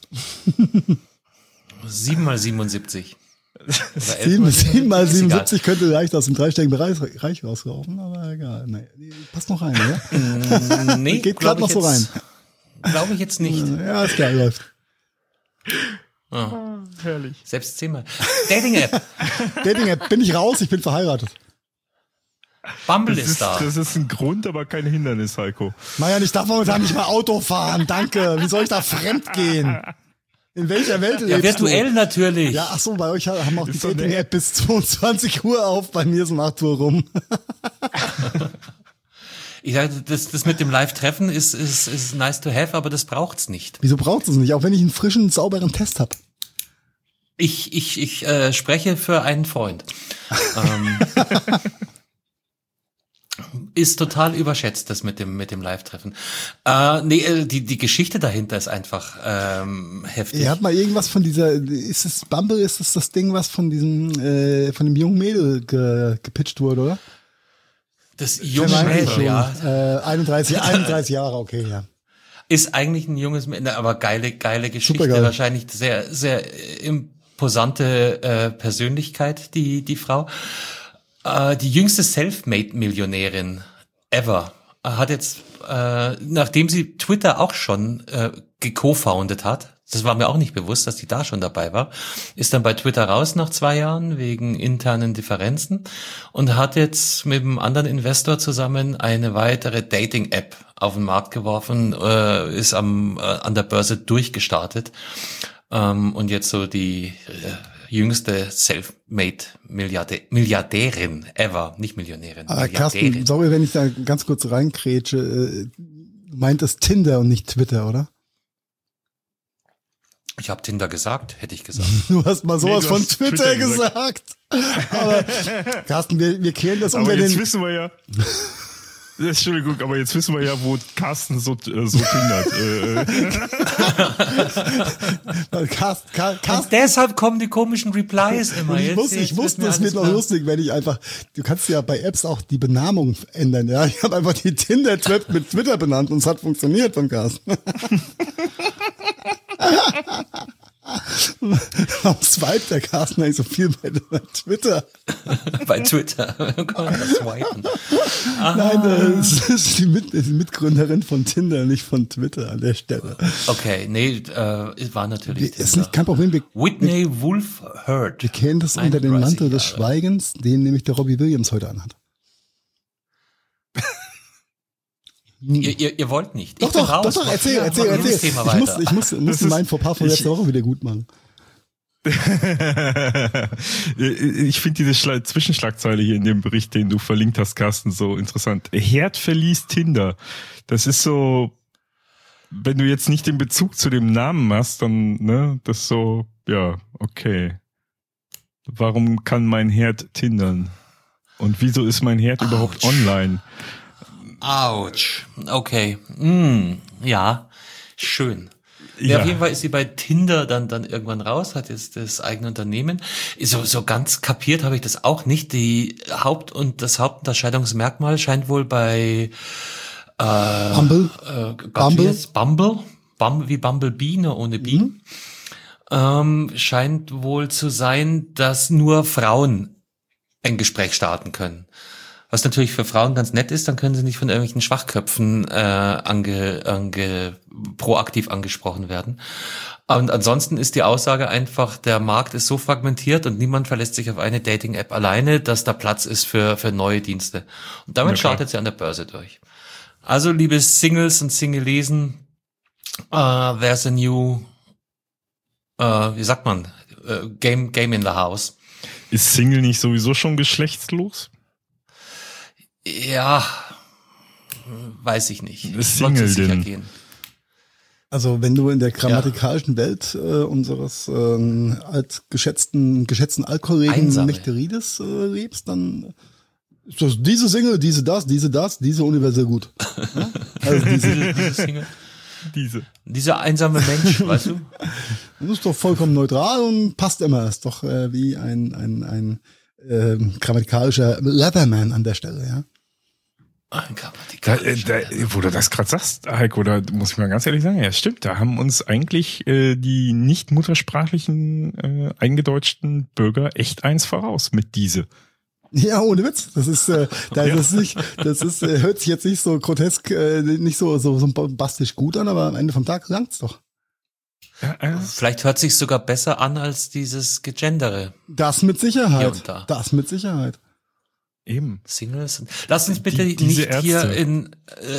7 mal 77. Oder 11 7 mal mal 77 77 könnte leicht aus dem dreistelligen Bereich rauslaufen, aber egal. Nee, passt noch rein, oder? Nee, Geht gerade noch so rein. Glaube ich jetzt nicht. Ja, ist klar, läuft. Herrlich. Selbst 10 mal. Dating-App. Dating-App, bin ich raus, ich bin verheiratet. Bumble ist da. Das ist ein Grund, aber kein Hindernis, Heiko. Marian, ich darf momentan nicht mal Auto fahren, danke. Wie soll ich da fremd gehen? In welcher Welt Ja, lebst virtuell du? natürlich. Ja, ach so, bei euch haben auch die Ist doch Dating-App bis 22 Uhr auf, bei mir ist um 8 Uhr rum. Ich sage, das mit dem Live-Treffen ist nice to have, aber das braucht's nicht. Wieso braucht es nicht? Auch wenn ich einen frischen, sauberen Test habe. Ich spreche für einen Freund. Ist total überschätzt, das mit dem Live-Treffen. Die Geschichte dahinter ist einfach heftig. Ihr habt mal irgendwas von dieser, ist es Bumble, ist es das Ding, was von diesem, von dem jungen Mädel gepitcht wurde, oder? Das junge Mädel, ja. 31 Jahre, okay, ja. Ist eigentlich ein junges Mädchen, aber geile Geschichte. Supergeil. Wahrscheinlich sehr, sehr imposante Persönlichkeit, die Frau. Die jüngste Selfmade-Millionärin ever hat jetzt, nachdem sie Twitter auch schon geco-founded hat, das war mir auch nicht bewusst, dass die da schon dabei war, ist dann bei Twitter raus nach 2 Jahren wegen internen Differenzen und hat jetzt mit einem anderen Investor zusammen eine weitere Dating-App auf den Markt geworfen, ist an der Börse durchgestartet und jetzt so die jüngste Self-Made-Milliardärin ever, nicht Millionärin, Milliardärin. Carsten, sorry, wenn ich da ganz kurz reinkrätsche, meint es Tinder und nicht Twitter, oder? Ich habe Tinder gesagt, hätte ich gesagt. Du hast mal sowas von hast Twitter gesagt. Aber Carsten, wir kehren das unter Aber jetzt den... wissen wir ja. Entschuldigung, aber jetzt wissen wir ja, wo Carsten so tindert. Carsten, Und deshalb kommen die komischen Replies immer. ich wusste, das wird noch lustig, wenn ich einfach, du kannst ja bei Apps auch die Benamung ändern, ja. Ich habe einfach die Tinder-Trap mit Twitter benannt und es hat funktioniert von Carsten. Warum swipet der Carsten eigentlich so viel bei Twitter? Bei Twitter. Swipen. Nein, das ist die Mitgründerin von Tinder, nicht von Twitter an der Stelle. Okay, nee, war natürlich Ist nicht kein Problem. Whitney Wolf Herd. Wir kennen das unter den 31 Mantel des Jahre. Schweigens, den nämlich der Robbie Williams heute anhat. Ihr wollt nicht. Doch, Ich bin raus. erzähl. Mach das Thema weiter. Ich muss meinen Fauxpas von letzter Woche wieder gut machen. Ich finde diese Zwischenschlagzeile hier in dem Bericht, den du verlinkt hast, Carsten, so interessant. Herd verließ Tinder. Das ist so, wenn du jetzt nicht den Bezug zu dem Namen hast, dann, ne, das ist so, ja, okay. Warum kann mein Herd tindern? Und wieso ist mein Herd überhaupt online? Ouch. Okay. Ja, schön. Ja, Ja. auf jeden Fall ist sie bei Tinder dann irgendwann raus, hat jetzt das eigene Unternehmen. So ganz kapiert habe ich das auch nicht. Das Hauptunterscheidungsmerkmal scheint wohl bei Bumble. Bumble, wie Bumblebee, nur ohne B. Scheint wohl zu sein, dass nur Frauen ein Gespräch starten können. Was natürlich für Frauen ganz nett ist, dann können sie nicht von irgendwelchen Schwachköpfen proaktiv angesprochen werden. Und ansonsten ist die Aussage einfach, der Markt ist so fragmentiert und niemand verlässt sich auf eine Dating-App alleine, dass da Platz ist für neue Dienste. Und damit startet sie an der Börse durch. Also, liebe Singles und Singlesen, there's a new, wie sagt man, Game in the house. Ist Single nicht sowieso schon geschlechtslos? Ja, weiß ich nicht. Ist Ich wollte Single sicher denn? gehen. Also wenn du in der grammatikalischen Welt unseres geschätzten Altkollegen Einsame. Mechterides lebst, dann ist das diese Single, diese universell gut. Ja? Also Diese Single, dieser einsame Mensch, weißt du? das ist doch vollkommen neutral und passt immer. Ist doch wie ein grammatikalischer Leatherman an der Stelle, ja. Wo du das gerade sagst, Heiko, da muss ich mal ganz ehrlich sagen, ja stimmt, da haben uns eigentlich die nicht muttersprachlichen eingedeutschten Bürger echt eins voraus mit diese. Ja, ohne Witz. Das ist, hört sich jetzt nicht so grotesk, nicht so bombastisch gut an, aber am Ende vom Tag langt's doch. Vielleicht hört sich sogar besser an als dieses Gegendere. Das mit Sicherheit. Hier und da. Das mit Sicherheit. Eben. Singles. Lass uns bitte Diese nicht Ärzte. hier in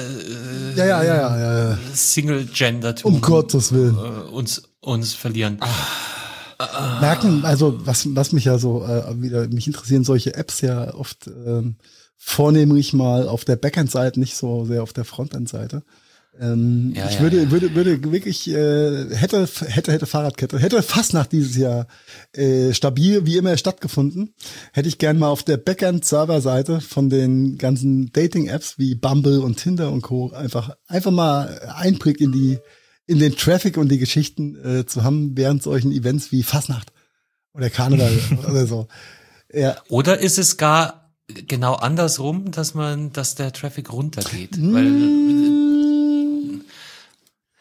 Ja. Single-Gender-Tum Um Gottes Willen. uns verlieren. Merken, also was mich ja so mich interessieren solche Apps ja oft vornehmlich mal auf der Backend-Seite, nicht so sehr auf der Frontend-Seite. Ich würde wirklich hätte Fahrradkette, hätte Fastnacht dieses Jahr stabil wie immer stattgefunden, hätte ich gern mal auf der Backend-Server-Seite von den ganzen Dating-Apps wie Bumble und Tinder und Co. einfach mal Einblick in den Traffic und die Geschichten zu haben während solchen Events wie Fastnacht oder Karneval oder so. Ja. Oder ist es gar genau andersrum, dass der Traffic runtergeht? Weil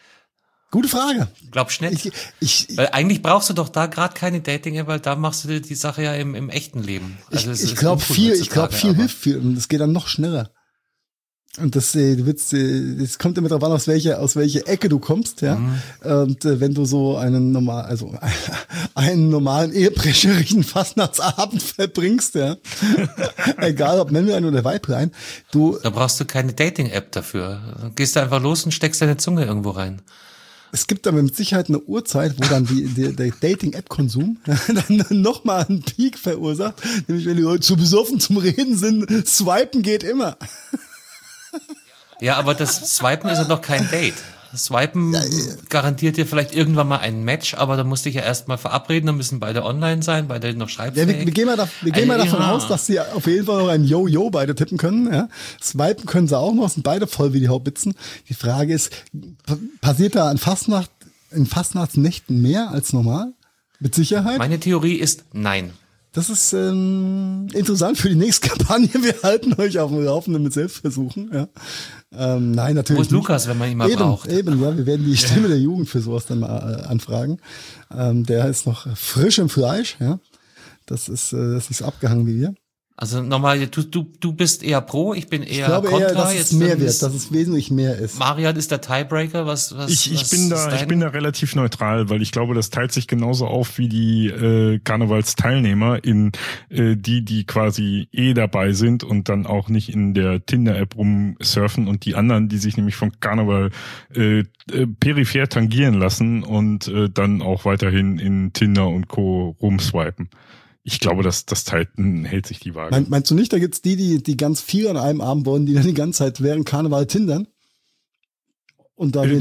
Gute Frage. Glaubst du nicht? Weil eigentlich brauchst du doch da gerade keine Dating-App, weil da machst du die Sache ja im echten Leben. Also ich glaube viel hilft viel und es geht dann noch schneller. Und das kommt immer darauf an, aus welche Ecke du kommst, ja. Und wenn du so einen normalen ehebrecherischen Fastnachtsabend verbringst, ja, egal ob Männlein oder Weiblein, da brauchst du keine Dating-App dafür. Dann gehst du einfach los und steckst deine Zunge irgendwo rein. Es gibt aber mit Sicherheit eine Uhrzeit, wo dann der Dating-App-Konsum dann nochmal einen Peak verursacht. Nämlich wenn die Leute zu besoffen zum Reden sind, swipen geht immer. Ja, aber das Swipen ist ja noch kein Date. Swipen garantiert dir vielleicht irgendwann mal ein Match, aber da musst du dich ja erstmal verabreden, dann müssen beide online sein, beide noch schreibfähig. Ja, wir gehen mal davon aus, dass sie auf jeden Fall noch ein Yo-Yo beide tippen können. Ja. Swipen können sie auch noch, sind beide voll wie die Haubitzen. Die Frage ist, passiert da in Fastnachtsnächten mehr als normal? Mit Sicherheit? Meine Theorie ist nein. Das ist interessant für die nächste Kampagne. Wir halten euch auf dem Laufenden mit Selbstversuchen. Ja. Nein, natürlich. Wo ist Lukas, wenn man ihn mal braucht? Eben, ja. Wir werden die Stimme der Jugend für sowas dann mal anfragen. Der ist noch frisch im Fleisch. Ja. Das ist nicht so abgehangen wie wir. Also nochmal, du bist eher pro, ich bin eher kontra. Ich glaube eher, dass es mehr wird, dass es wesentlich mehr ist. Marian ist der Tiebreaker, Ich bin da relativ neutral, weil ich glaube, das teilt sich genauso auf wie die Karnevalsteilnehmer in die quasi dabei sind und dann auch nicht in der Tinder-App rumsurfen und die anderen, die sich nämlich vom Karneval peripher tangieren lassen und dann auch weiterhin in Tinder und Co. rumswipen. Ich glaube, das hält sich die Waage. Meinst du nicht, da gibt's die ganz viel an einem Abend wollen, die dann die ganze Zeit während Karneval tindern? Und da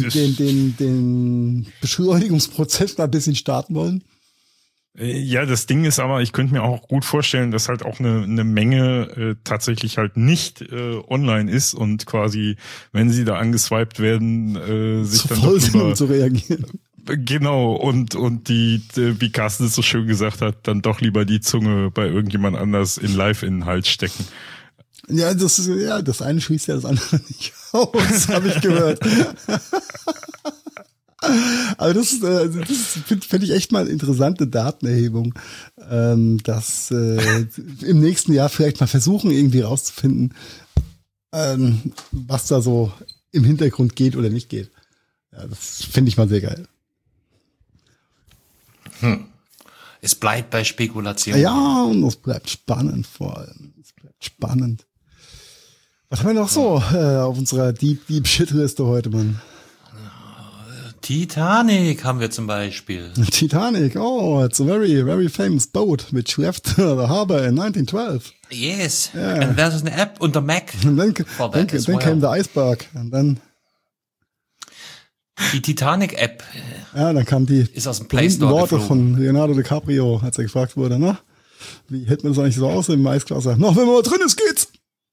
den Beschleunigungsprozess mal ein bisschen starten wollen? Ja, das Ding ist aber, ich könnte mir auch gut vorstellen, dass halt auch eine Menge tatsächlich halt nicht online ist und quasi, wenn sie da angeswiped werden, sich dann voll sind, um zu reagieren. Genau, und die, wie Carsten es so schön gesagt hat, dann doch lieber die Zunge bei irgendjemand anders in Live-Inhalt stecken. Ja, das eine schließt ja das andere nicht aus, habe ich gehört. Aber das finde ich echt mal eine interessante Datenerhebung, dass im nächsten Jahr vielleicht mal versuchen, irgendwie rauszufinden, was da so im Hintergrund geht oder nicht geht. Ja, das finde ich mal sehr geil. Es bleibt bei Spekulation. Ja, und es bleibt spannend vor allem. Es bleibt spannend. Was haben wir noch so auf unserer Deep Shit-Liste heute, Mann? Titanic haben wir zum Beispiel. Titanic, it's a very, very famous boat which left the harbor in 1912. Yes, yeah. And there's an app on the Mac. And then came the iceberg. And then die Titanic-App. Ja, dann kam die ist aus dem Play Store Worte von Leonardo DiCaprio, als er gefragt wurde, na, wie hält man das eigentlich so aus im Eisglas? Noch wenn man mal drin ist, geht's.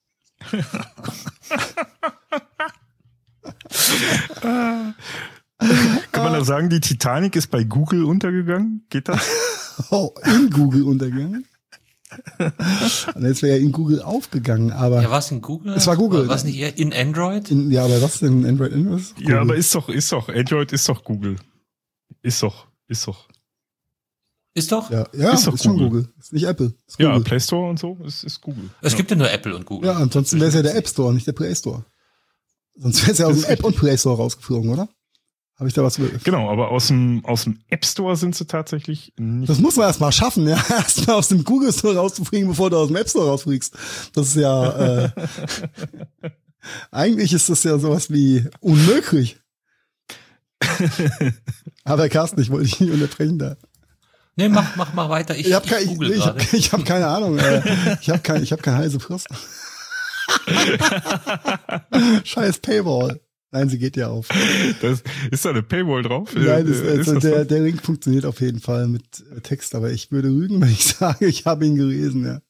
Kann man da sagen, die Titanic ist bei Google untergegangen? Geht das? Oh, in Google untergegangen? Und jetzt wäre ja in Google aufgegangen, aber. Ja, was in Google? Es war Google. Was nicht eher in Android? Ja, aber was denn Android? Ja, aber ist doch, Android ist doch Google. Ist doch. Ist doch? Ist schon Google. Ist nicht Apple. Ist ja, Play Store und so ist Google. Es gibt ja nur Apple und Google. Ja, ansonsten wäre es ja der App Store, nicht der Play Store. Sonst wäre es ja aus dem App und Play Store rausgeflogen, oder? Habe ich da was? Genau, aber aus dem App Store sind sie tatsächlich nicht. Das muss man erstmal schaffen, ja. Erstmal aus dem Google Store rauszufliegen, bevor du aus dem App Store rausfliegst. Das ist ja, eigentlich ist das ja sowas wie unmöglich. Aber Carsten, ich wollte dich nicht unterbrechen da. Nee, mach mal weiter. Ich hab keine Ahnung. Ich hab keine heiße Brust. Scheiß Paywall. Nein, sie geht ja auf. Ist da eine Paywall drauf? Nein, der Link funktioniert auf jeden Fall mit Text, aber ich würde lügen, wenn ich sage, ich habe ihn gelesen, ja.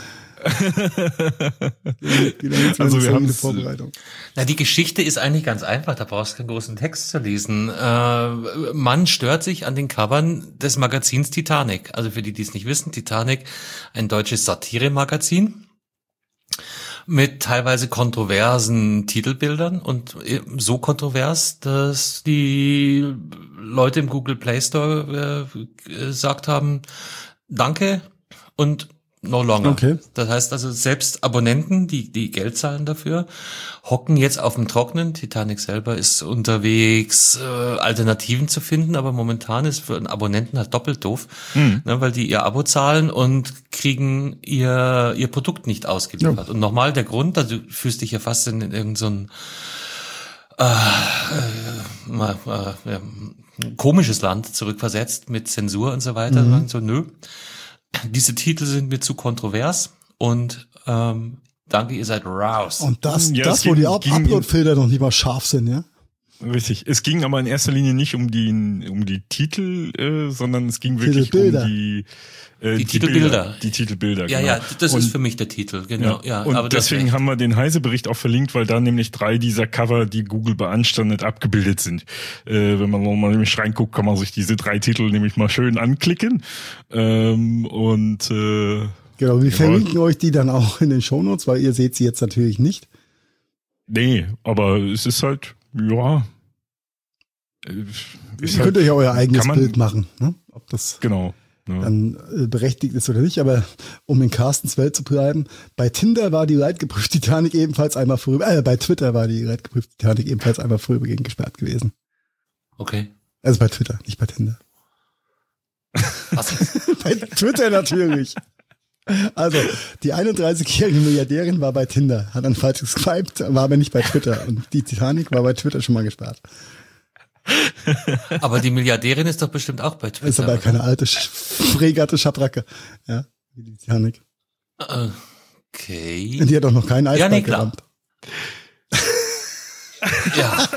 Also wir haben eine Vorbereitung. Na, die Geschichte ist eigentlich ganz einfach, da brauchst du keinen großen Text zu lesen. Man stört sich an den Covern des Magazins Titanic. Also für die, die es nicht wissen, Titanic, ein deutsches Satire-Magazin. mit teilweise kontroversen Titelbildern und so kontrovers, dass die Leute im Google Play Store gesagt haben, danke und no longer. Okay. Das heißt also, selbst Abonnenten, die Geld zahlen dafür, hocken jetzt auf dem Trocknen. Titanic selber ist unterwegs, Alternativen zu finden, aber momentan ist für einen Abonnenten halt doppelt doof, ne, weil die ihr Abo zahlen und kriegen ihr Produkt nicht ausgeliefert. Ja. Und nochmal der Grund, also du fühlst dich ja fast in irgend so ein komisches Land zurückversetzt mit Zensur und so weiter. Und so, nö. Diese Titel sind mir zu kontrovers und danke, ihr seid raus. Und das wo die Upload-Filter noch nicht mal scharf sind, ja? Richtig. Es ging aber in erster Linie nicht um die Titel, sondern es ging wirklich um die Titelbilder. Die Titelbilder, ja, genau. Ja, das ist für mich der Titel, genau. Ja, und aber deswegen haben wir den Heise-Bericht auch verlinkt, weil da nämlich 3 dieser Cover, die Google beanstandet, abgebildet sind. Wenn man nochmal nämlich reinguckt, kann man sich diese 3 Titel nämlich mal schön anklicken. Genau, wir verlinken euch die dann auch in den Shownotes, weil ihr seht sie jetzt natürlich nicht. Nee, aber es ist halt, ja. Ihr könnt euch ja euer eigenes Bild machen, ne? Ob das dann berechtigt ist oder nicht, aber um in Carstens Welt zu bleiben, bei Tinder war die leidgeprüfte Titanic ebenfalls einmal bei Twitter war die leidgeprüfte Titanic ebenfalls einmal vorübergehend gesperrt gewesen. Okay. Also bei Twitter, nicht bei Tinder. Was? Bei Twitter natürlich. Also, die 31-jährige Milliardärin war bei Tinder, hat dann falsch geswiped, war aber nicht bei Twitter. Und die Titanic war bei Twitter schon mal gesperrt. Aber die Milliardärin ist doch bestimmt auch bei Twitter. Ist aber keine alte, Fregatte Schabracke. Ja, wie die Titanic. Okay. Und die hat auch noch keinen Eisberg gerammt. Ja.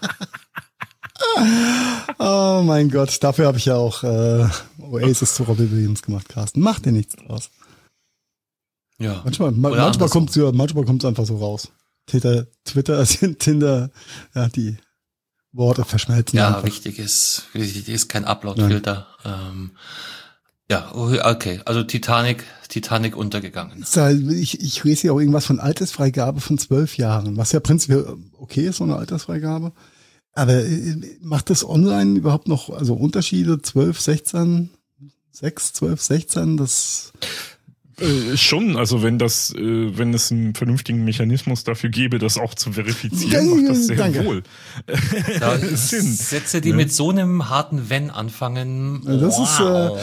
Oh mein Gott, dafür habe ich ja auch Oasis zu Robbie Williams gemacht, Carsten. Mach dir nichts draus. Ja. Manchmal kommt's einfach so raus. Twitter, Tinder, ja, die Worte verschmelzen. Ja, einfach. wichtig ist kein Upload-Filter. Ja, okay. Also Titanic untergegangen. Ich lese hier auch irgendwas von Altersfreigabe von 12 Jahren, was ja prinzipiell okay ist, so eine Altersfreigabe. Aber macht das online überhaupt noch, also Unterschiede 12, 16, 6, 12, 16, das... Schon, also wenn es einen vernünftigen Mechanismus dafür gäbe, das auch zu verifizieren, macht das sehr wohl. Sinn. Sätze, die mit so einem harten Wenn anfangen. Das ist,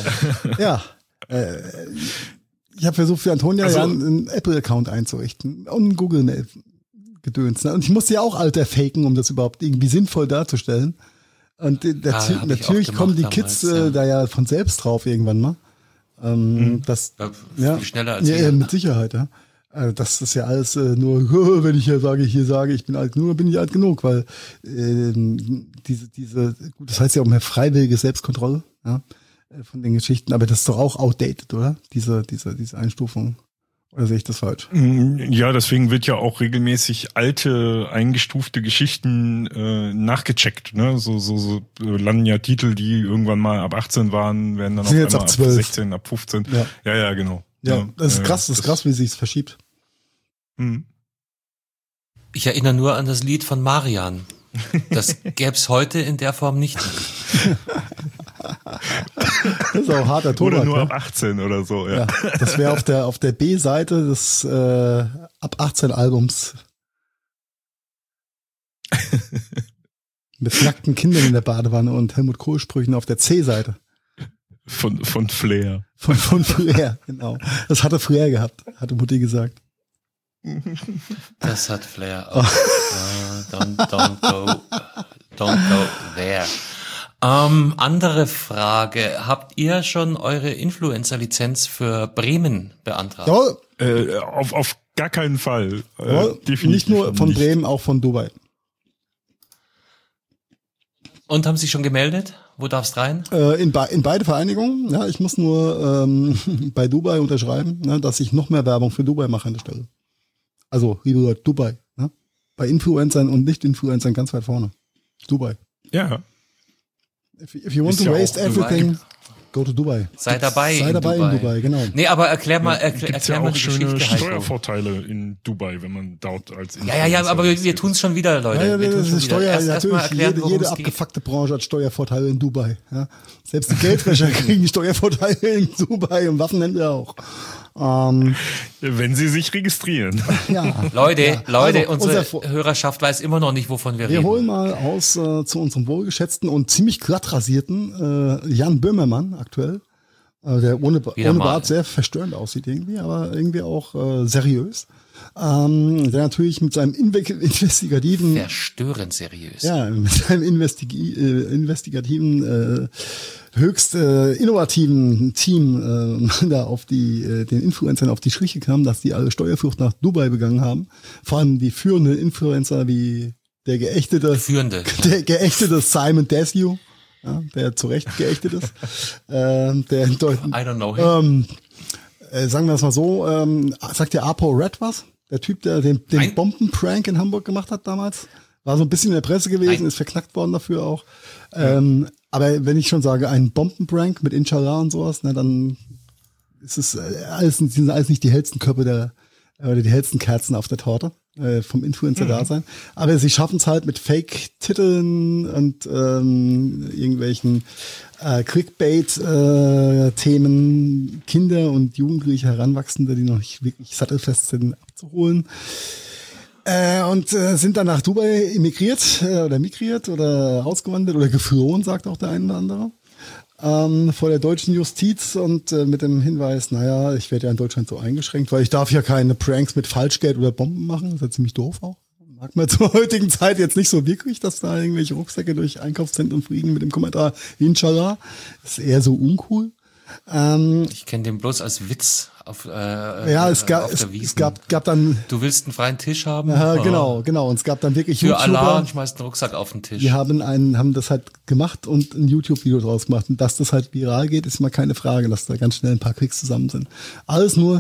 ich habe versucht für Antonia einen Apple-Account einzurichten und Google Gedöns. Ne? Und ich musste ja auch Alter faken, um das überhaupt irgendwie sinnvoll darzustellen. Und natürlich kommen die Kids da ja von selbst drauf irgendwann mal. Das viel schneller als wir. Ja, mit Sicherheit, ja. Also das ist ja alles nur, wenn ich hier sage, ich bin alt genug, bin ich alt genug, weil das heißt ja auch mehr freiwillige Selbstkontrolle, ja, von den Geschichten, aber das ist doch auch outdated, oder? Diese Einstufung. Oder sehe ich das falsch? Ja, deswegen wird ja auch regelmäßig alte, eingestufte Geschichten nachgecheckt. Ne? So landen ja Titel, die irgendwann mal ab 18 waren, werden dann auf einmal ab 16, ab 15. Ja, genau. Ja, das ist krass, wie sich es verschiebt. Ich erinnere nur an das Lied von Marian. Das gäb's heute in der Form nicht mehr. Das ist auch harter Tobak. Oder nur ab 18 oder so, ja. Das wäre auf der B-Seite des ab 18 Albums. Mit nackten Kindern in der Badewanne und Helmut Kohl-Sprüchen auf der C-Seite. Von Flair. Von Flair, genau. Das hatte Flair gehabt, hatte Mutti gesagt. Das hat Flair auch. Don't go there. Andere Frage. Habt ihr schon eure Influencer-Lizenz für Bremen beantragt? Ja. Auf gar keinen Fall. Definitiv nicht nur von Bremen, auch von Dubai. Und haben Sie schon gemeldet? Wo darfst rein? In beide Vereinigungen. Ja, ich muss nur bei Dubai unterschreiben, ne, dass ich noch mehr Werbung für Dubai mache an der Stelle. Also, liebe Leute, Dubai. Ne? Bei Influencern und Nicht-Influencern ganz weit vorne. Dubai. Ja. If you want to waste everything, Go to Dubai. Sei dabei in Dubai, genau. Nee, aber erklär mal Gibt's die schöne Geschichte, Heiko. Steuervorteile in Dubai, wenn man dort als Ja, aber wir tun's schon wieder, Leute. Ja, Wir tun's das ist schon wieder. Erst mal natürlich, erklären, worum jede es geht. abgefuckte Branche hat Steuervorteile in Dubai. Ja. Selbst die Geldwäscher kriegen Steuervorteile in Dubai und Waffenhändler auch. Wenn sie sich registrieren. Ja. Leute, Also, unsere Hörerschaft weiß immer noch nicht, wovon wir Wir reden. holen mal aus zu unserem wohlgeschätzten und ziemlich glatt rasierten Jan Böhmermann aktuell, der ohne Bart sehr verstörend aussieht irgendwie, aber irgendwie auch seriös. Der natürlich mit seinem investigativen... Verstörend seriös. Ja, mit seinem investigativen, höchst innovativen Team da auf den Influencern auf die Schliche kam, dass die alle Steuerflucht nach Dubai begangen haben. Vor allem die führenden Influencer wie der geächtete Simon Desue, ja, der zu Recht geächtet ist. Der in Deutschland, I don't know him. sagen wir es mal so, sagt der Apo Red was? Der Typ, der den Bombenprank in Hamburg gemacht hat damals? War so ein bisschen in der Presse gewesen, ist verknackt worden dafür auch. Aber wenn ich schon sage, ein Bombenprank mit Inshallah und sowas, na, dann ist es sind alles nicht die hellsten Köpfe oder die hellsten Kerzen auf der Torte vom Influencer-Dasein. Aber sie schaffen es halt mit Fake-Titeln und irgendwelchen Clickbait-Themen Kinder und Jugendliche Heranwachsende, die noch nicht wirklich sattelfest sind, abzuholen. Und sind dann nach Dubai migriert oder ausgewandert oder geflohen, sagt auch der eine oder andere. Vor der deutschen Justiz und mit dem Hinweis, naja, ich werde ja in Deutschland so eingeschränkt, weil ich darf ja keine Pranks mit Falschgeld oder Bomben machen. Das ist ja ziemlich doof auch. Mag man zur heutigen Zeit jetzt nicht so wirklich, dass da irgendwelche Rucksäcke durch Einkaufszentren fliegen mit dem Kommentar Inshallah. Das ist eher so uncool. Ich kenne den bloß als Witz auf der Wiesn. Es gab dann... Du willst einen freien Tisch haben? Genau. Und es gab dann wirklich für YouTuber, Allah und schmeißt einen Rucksack auf den Tisch. Die haben das halt gemacht und ein YouTube-Video draus gemacht. Und dass das halt viral geht, ist mal keine Frage, dass da ganz schnell ein paar Klicks zusammen sind. Alles nur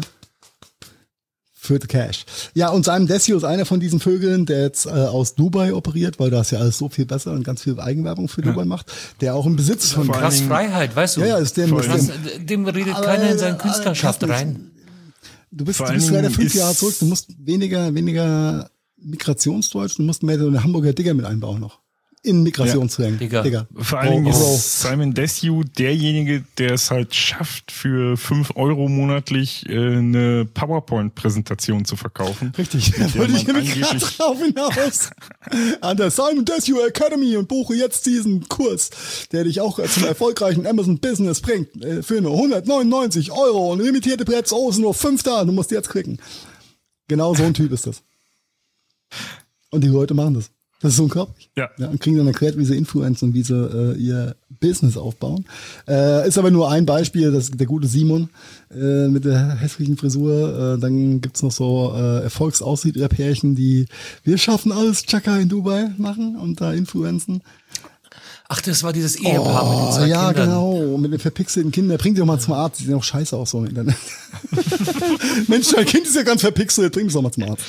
für the Cash. Ja, und Simon Desue ist einer von diesen Vögeln, der jetzt aus Dubai operiert, weil da ist ja alles so viel besser und ganz viel Eigenwerbung für Dubai macht, der auch im Besitz von... Krass Freiheit, weißt du? Ja, ist dem redet keiner in seine Künstlerschaft rein. Du bist leider 5 Jahre zurück, du musst weniger Migrationsdeutsch, du musst mehr so eine Hamburger Digger mit einbauen noch. In Migrationsrängen. Ja, Digga. Vor allen Dingen ist Simon Desue derjenige, der es halt schafft, für 5 € monatlich eine PowerPoint-Präsentation zu verkaufen. Richtig, da wollte ich nämlich gerade drauf hinaus. An der Simon Desue Academy und buche jetzt diesen Kurs, der dich auch zum erfolgreichen Amazon Business bringt. Für nur 199 € und limitierte Plätze, sind nur 5 da, du musst jetzt klicken. Genau so ein Typ ist das. Und die Leute machen das. Das ist unglaublich. Ja. Und kriegen dann erklärt, wie sie Influencer und wie sie ihr Business aufbauen. Ist aber nur ein Beispiel, das ist der gute Simon mit der hässlichen Frisur. Dann gibt's noch so Erfolgsaussiedler-Pärchen, die wir schaffen alles Chaka in Dubai machen und da influenzen. Ach, das war dieses Ehepaar mit den 2 ja, Kindern. Genau, mit den verpixelten Kindern. Bring die doch mal zum Arzt, die sehen auch scheiße aus so im Internet. Mensch, dein Kind ist ja ganz verpixelt, bring das doch mal zum Arzt.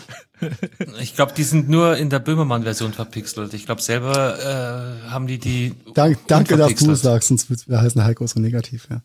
Ich glaube, die sind nur in der Böhmermann-Version verpixelt. Ich glaube, selber haben die Danke, dass du es sagst, sonst würde es wieder heißen, Heiko ist so negativ, ja.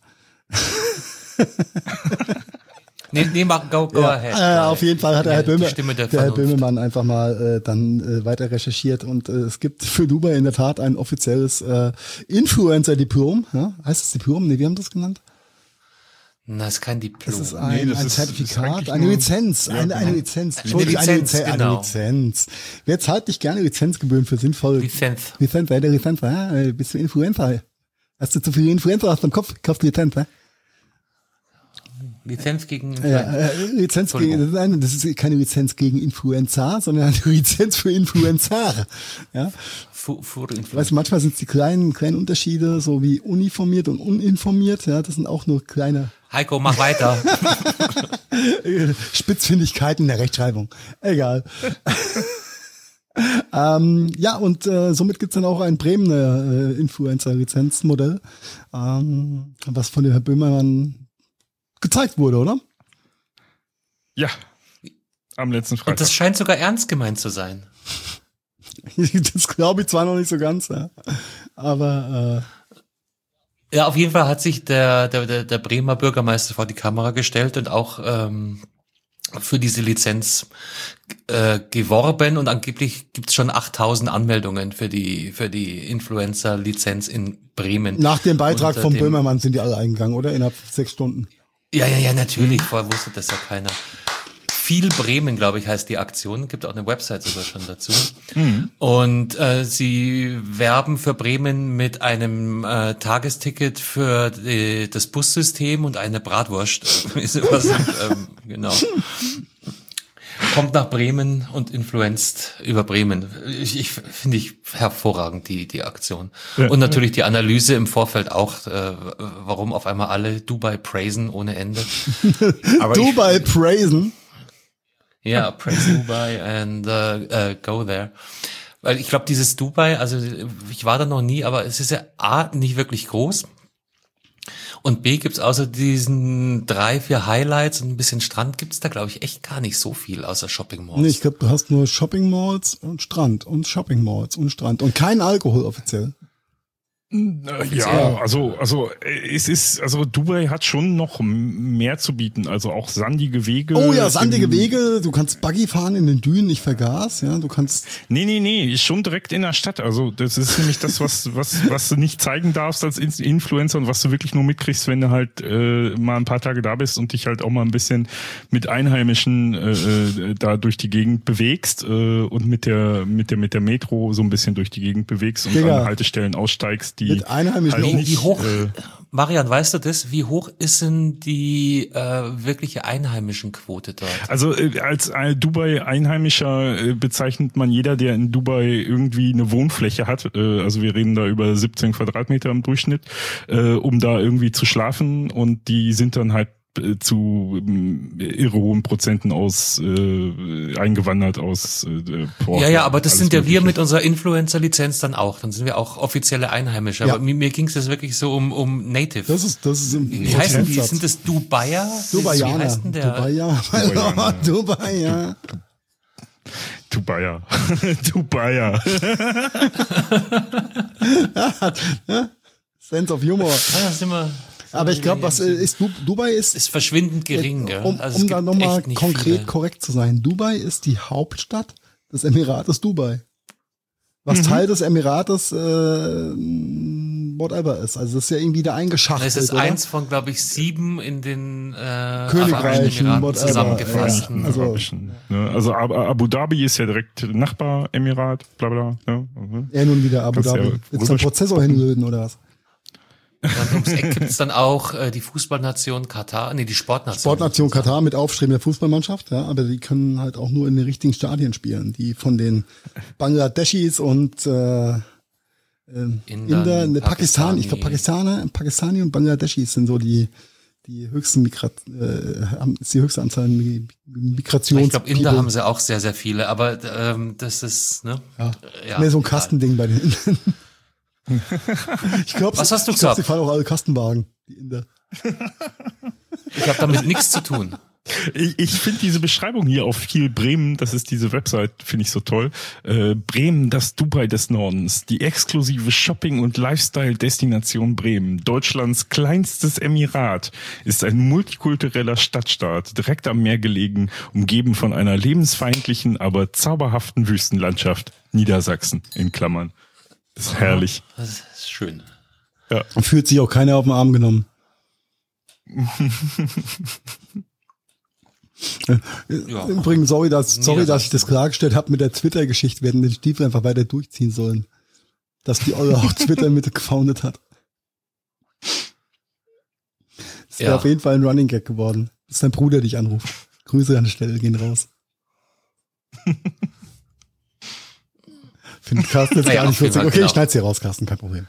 Nee, go ahead. Auf jeden Fall hat der Herr Böhmermann einfach mal dann weiter recherchiert und es gibt für Dubai in der Tat ein offizielles Influencer-Diplom. Ja? Heißt es Diplom? Nee, wie haben das genannt? Na, es ist kein Diplom. Das ist ein Zertifikat, eine Lizenz. Eine Lizenz. Entschuldigung, eine Lizenz. Wer zahlt nicht gerne Lizenzgebühren für sinnvoll? Lizenz, ja? Bist du Influencer? Hast du zu viele Influencer aus dem Kopf? Kaufst du Lizenz, ja? Lizenz gegen Influencer. Lizenz gegen, das ist keine Lizenz gegen Influencer, sondern eine Lizenz für Influencer. Ja? Weißt du, manchmal sind es die kleinen Unterschiede, so wie uniformiert und uninformiert, ja, das sind auch nur kleine. Heiko, mach weiter. Spitzfindigkeiten der Rechtschreibung. Egal. Und somit gibt's dann auch ein Bremener Influencer-Lizenzmodell, was von dem Herrn Böhmermann gezeigt wurde, oder? Ja, am letzten Freitag. Und das scheint sogar ernst gemeint zu sein. Das glaube ich zwar noch nicht so ganz, ja. Aber Ja, auf jeden Fall hat sich der Bremer Bürgermeister vor die Kamera gestellt und auch für diese Lizenz geworben, und angeblich gibt's schon 8.000 Anmeldungen für die Influencer-Lizenz in Bremen. Nach dem Beitrag von Böhmermann sind die alle eingegangen, oder? Innerhalb 6 Stunden. Ja, natürlich. Vorher wusste das ja keiner. Viel Bremen, glaube ich, heißt die Aktion. Gibt auch eine Website sogar schon dazu. Und sie werben für Bremen mit einem Tagesticket für das Bussystem und eine Bratwurst. Genau. Kommt nach Bremen und influenzt über Bremen. Finde ich hervorragend, die Aktion. Ja. Und natürlich die Analyse im Vorfeld auch, warum auf einmal alle Dubai praisen ohne Ende. Aber Dubai praisen? Ja, praise Dubai and go there. Weil ich glaube, dieses Dubai, also ich war da noch nie, aber es ist ja A, nicht wirklich groß. Und B, gibt's außer diesen 3, 4 Highlights und ein bisschen Strand, gibt's da, glaube ich, echt gar nicht so viel außer Shopping Malls. Nee, ich glaube, du hast nur Shopping Malls und Strand und Shopping Malls und Strand und kein Alkohol offiziell. Ja, also Dubai hat schon noch mehr zu bieten, also auch sandige Wege. Oh ja, sandige Wege, du kannst Buggy fahren in den Dünen, nicht vergaß, ja, du kannst. Nee, schon direkt in der Stadt, also das ist nämlich das, was du nicht zeigen darfst als Influencer und was du wirklich nur mitkriegst, wenn du halt mal ein paar Tage da bist und dich halt auch mal ein bisschen mit Einheimischen da durch die Gegend bewegst und mit der Metro so ein bisschen durch die Gegend bewegst und an Haltestellen aussteigst. Mit Einheimischen. Wie hoch, Marian, weißt du das? Wie hoch ist denn die wirkliche Einheimischen-Quote dort? Also als Dubai-Einheimischer bezeichnet man jeder, der in Dubai irgendwie eine Wohnfläche hat. Also wir reden da über 17 Quadratmeter im Durchschnitt, um da irgendwie zu schlafen. Und die sind dann halt zu irre hohen Prozenten eingewandert aus Porto. Ja, aber das sind ja wir mit unserer Influencer-Lizenz dann auch. Dann sind wir auch offizielle Einheimische. Ja. Aber mir ging es das wirklich so um Native. Das ist wie heißen die? Sind das Dubaier? Dubaianer. Wie heißt denn der? Dubaier. Sense of Humor. Ja, sind wir. Aber ich glaube, was ist Dubai ist verschwindend gering, ja. Um da nochmal konkret korrekt zu sein. Dubai ist die Hauptstadt des Emirates Dubai. Was Teil des Emirates whatever ist. Also das ist ja irgendwie da eingeschachtelt. Es ist eins von, glaube ich, 7 in den Königreichen zusammengefasst. Ja. Also Abu Dhabi ist ja direkt Nachbar-Emirat, bla bla. Ja, nun wieder Abu Dhabi. Willst du einen Prozessor hinlöten oder was? Dann ums Eck gibt's dann auch die Fußballnation Katar, die Sportnation. Sportnation Katar mit aufstrebender Fußballmannschaft, ja, aber die können halt auch nur in den richtigen Stadien spielen, die von den Bangladeschis und Pakistan, ich glaube Pakistani und Bangladeschis sind so die höchsten ist die höchste Anzahl Migrations. Ich glaube, Inder haben sie auch sehr, sehr viele, aber das ist mehr so ein Kastending bei den Indern. Ich glaube, was hast du gesagt? Sie fahren auch alle Kastenwagen, die Inder. Ich habe damit nichts zu tun. Ich finde diese Beschreibung hier auf Kiel Bremen, das ist diese Website, finde ich so toll. Bremen, das Dubai des Nordens, die exklusive Shopping- und Lifestyle-Destination Bremen, Deutschlands kleinstes Emirat, ist ein multikultureller Stadtstaat, direkt am Meer gelegen, umgeben von einer lebensfeindlichen, aber zauberhaften Wüstenlandschaft, Niedersachsen in Klammern. Das ist herrlich. Das ist schön. Ja. Und fühlt sich auch keiner auf den Arm genommen. Übrigens, sorry, dass ich das klargestellt habe mit der Twitter-Geschichte. Wir hätten den Stiefel einfach weiter durchziehen sollen. Dass die Eure auch Twitter mit gefoundet hat. Das wäre auf jeden Fall ein Running Gag geworden. Bis dein Bruder dich anruft. Grüße an der Stelle gehen raus. Findet Carsten jetzt gar nicht witzig. Okay, ich schneid's hier raus, Carsten, kein Problem.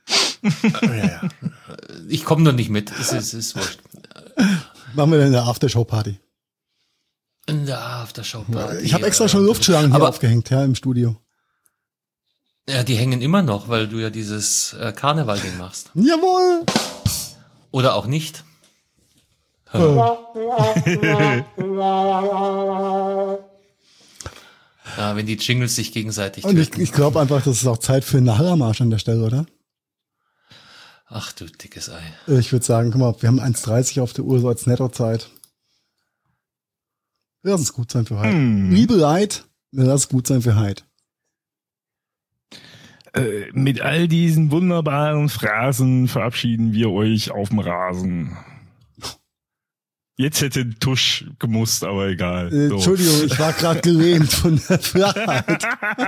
Ich komme nur nicht mit. Es ist wurscht. Machen wir dann eine Aftershow-Party. In der Aftershow-Party. Ich habe extra schon Luftschlangen hier aufgehängt, im Studio. Ja, die hängen immer noch, weil du ja dieses Karneval-Ding machst. Jawohl! Oder auch nicht. Ja, wenn die Jingles sich gegenseitig töten. Und ich glaube einfach, das ist auch Zeit für einen Nachhermarsch an der Stelle, oder? Ach du dickes Ei. Ich würde sagen, guck mal, wir haben 1,30 auf der Uhr, so als Nettozeit. Lass es gut sein für heute. Liebe Leid, lass es gut sein für heute. Mit all diesen wunderbaren Phrasen verabschieden wir euch auf dem Rasen. Jetzt hätte Tusch gemusst, aber egal. So. Entschuldigung, ich war gerade gelähmt von der Flachheit.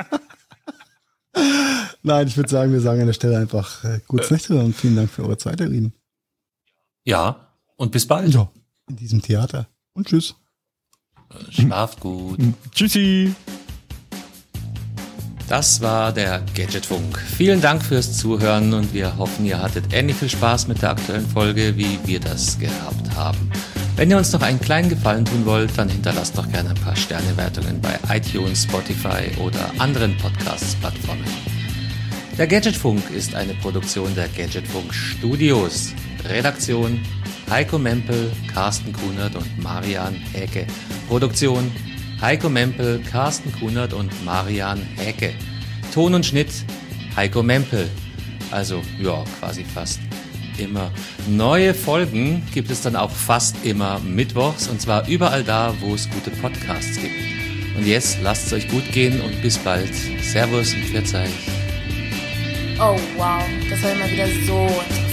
Nein, ich würde sagen, wir sagen an der Stelle einfach gutes Nächte und vielen Dank für eure Zeit, Herr Rien. Ja, und bis bald. Ja, in diesem Theater. Und tschüss. Schlaft gut. Tschüssi. Das war der Gadgetfunk. Vielen Dank fürs Zuhören und wir hoffen, ihr hattet ähnlich viel Spaß mit der aktuellen Folge, wie wir das gehabt haben. Wenn ihr uns noch einen kleinen Gefallen tun wollt, dann hinterlasst doch gerne ein paar Sternewertungen bei iTunes, Spotify oder anderen Podcasts-Plattformen. Der Gadgetfunk ist eine Produktion der Gadgetfunk Studios. Redaktion Heiko Mempel, Carsten Kunert und Marian Häke. Produktion Heiko Mempel, Carsten Kunert und Marian Häke. Ton und Schnitt Heiko Mempel. Also, ja, quasi fast immer. Neue Folgen gibt es dann auch fast immer mittwochs und zwar überall da, wo es gute Podcasts gibt. Und jetzt lasst es euch gut gehen und bis bald. Servus und Pfiat euch. Oh wow, das war immer wieder so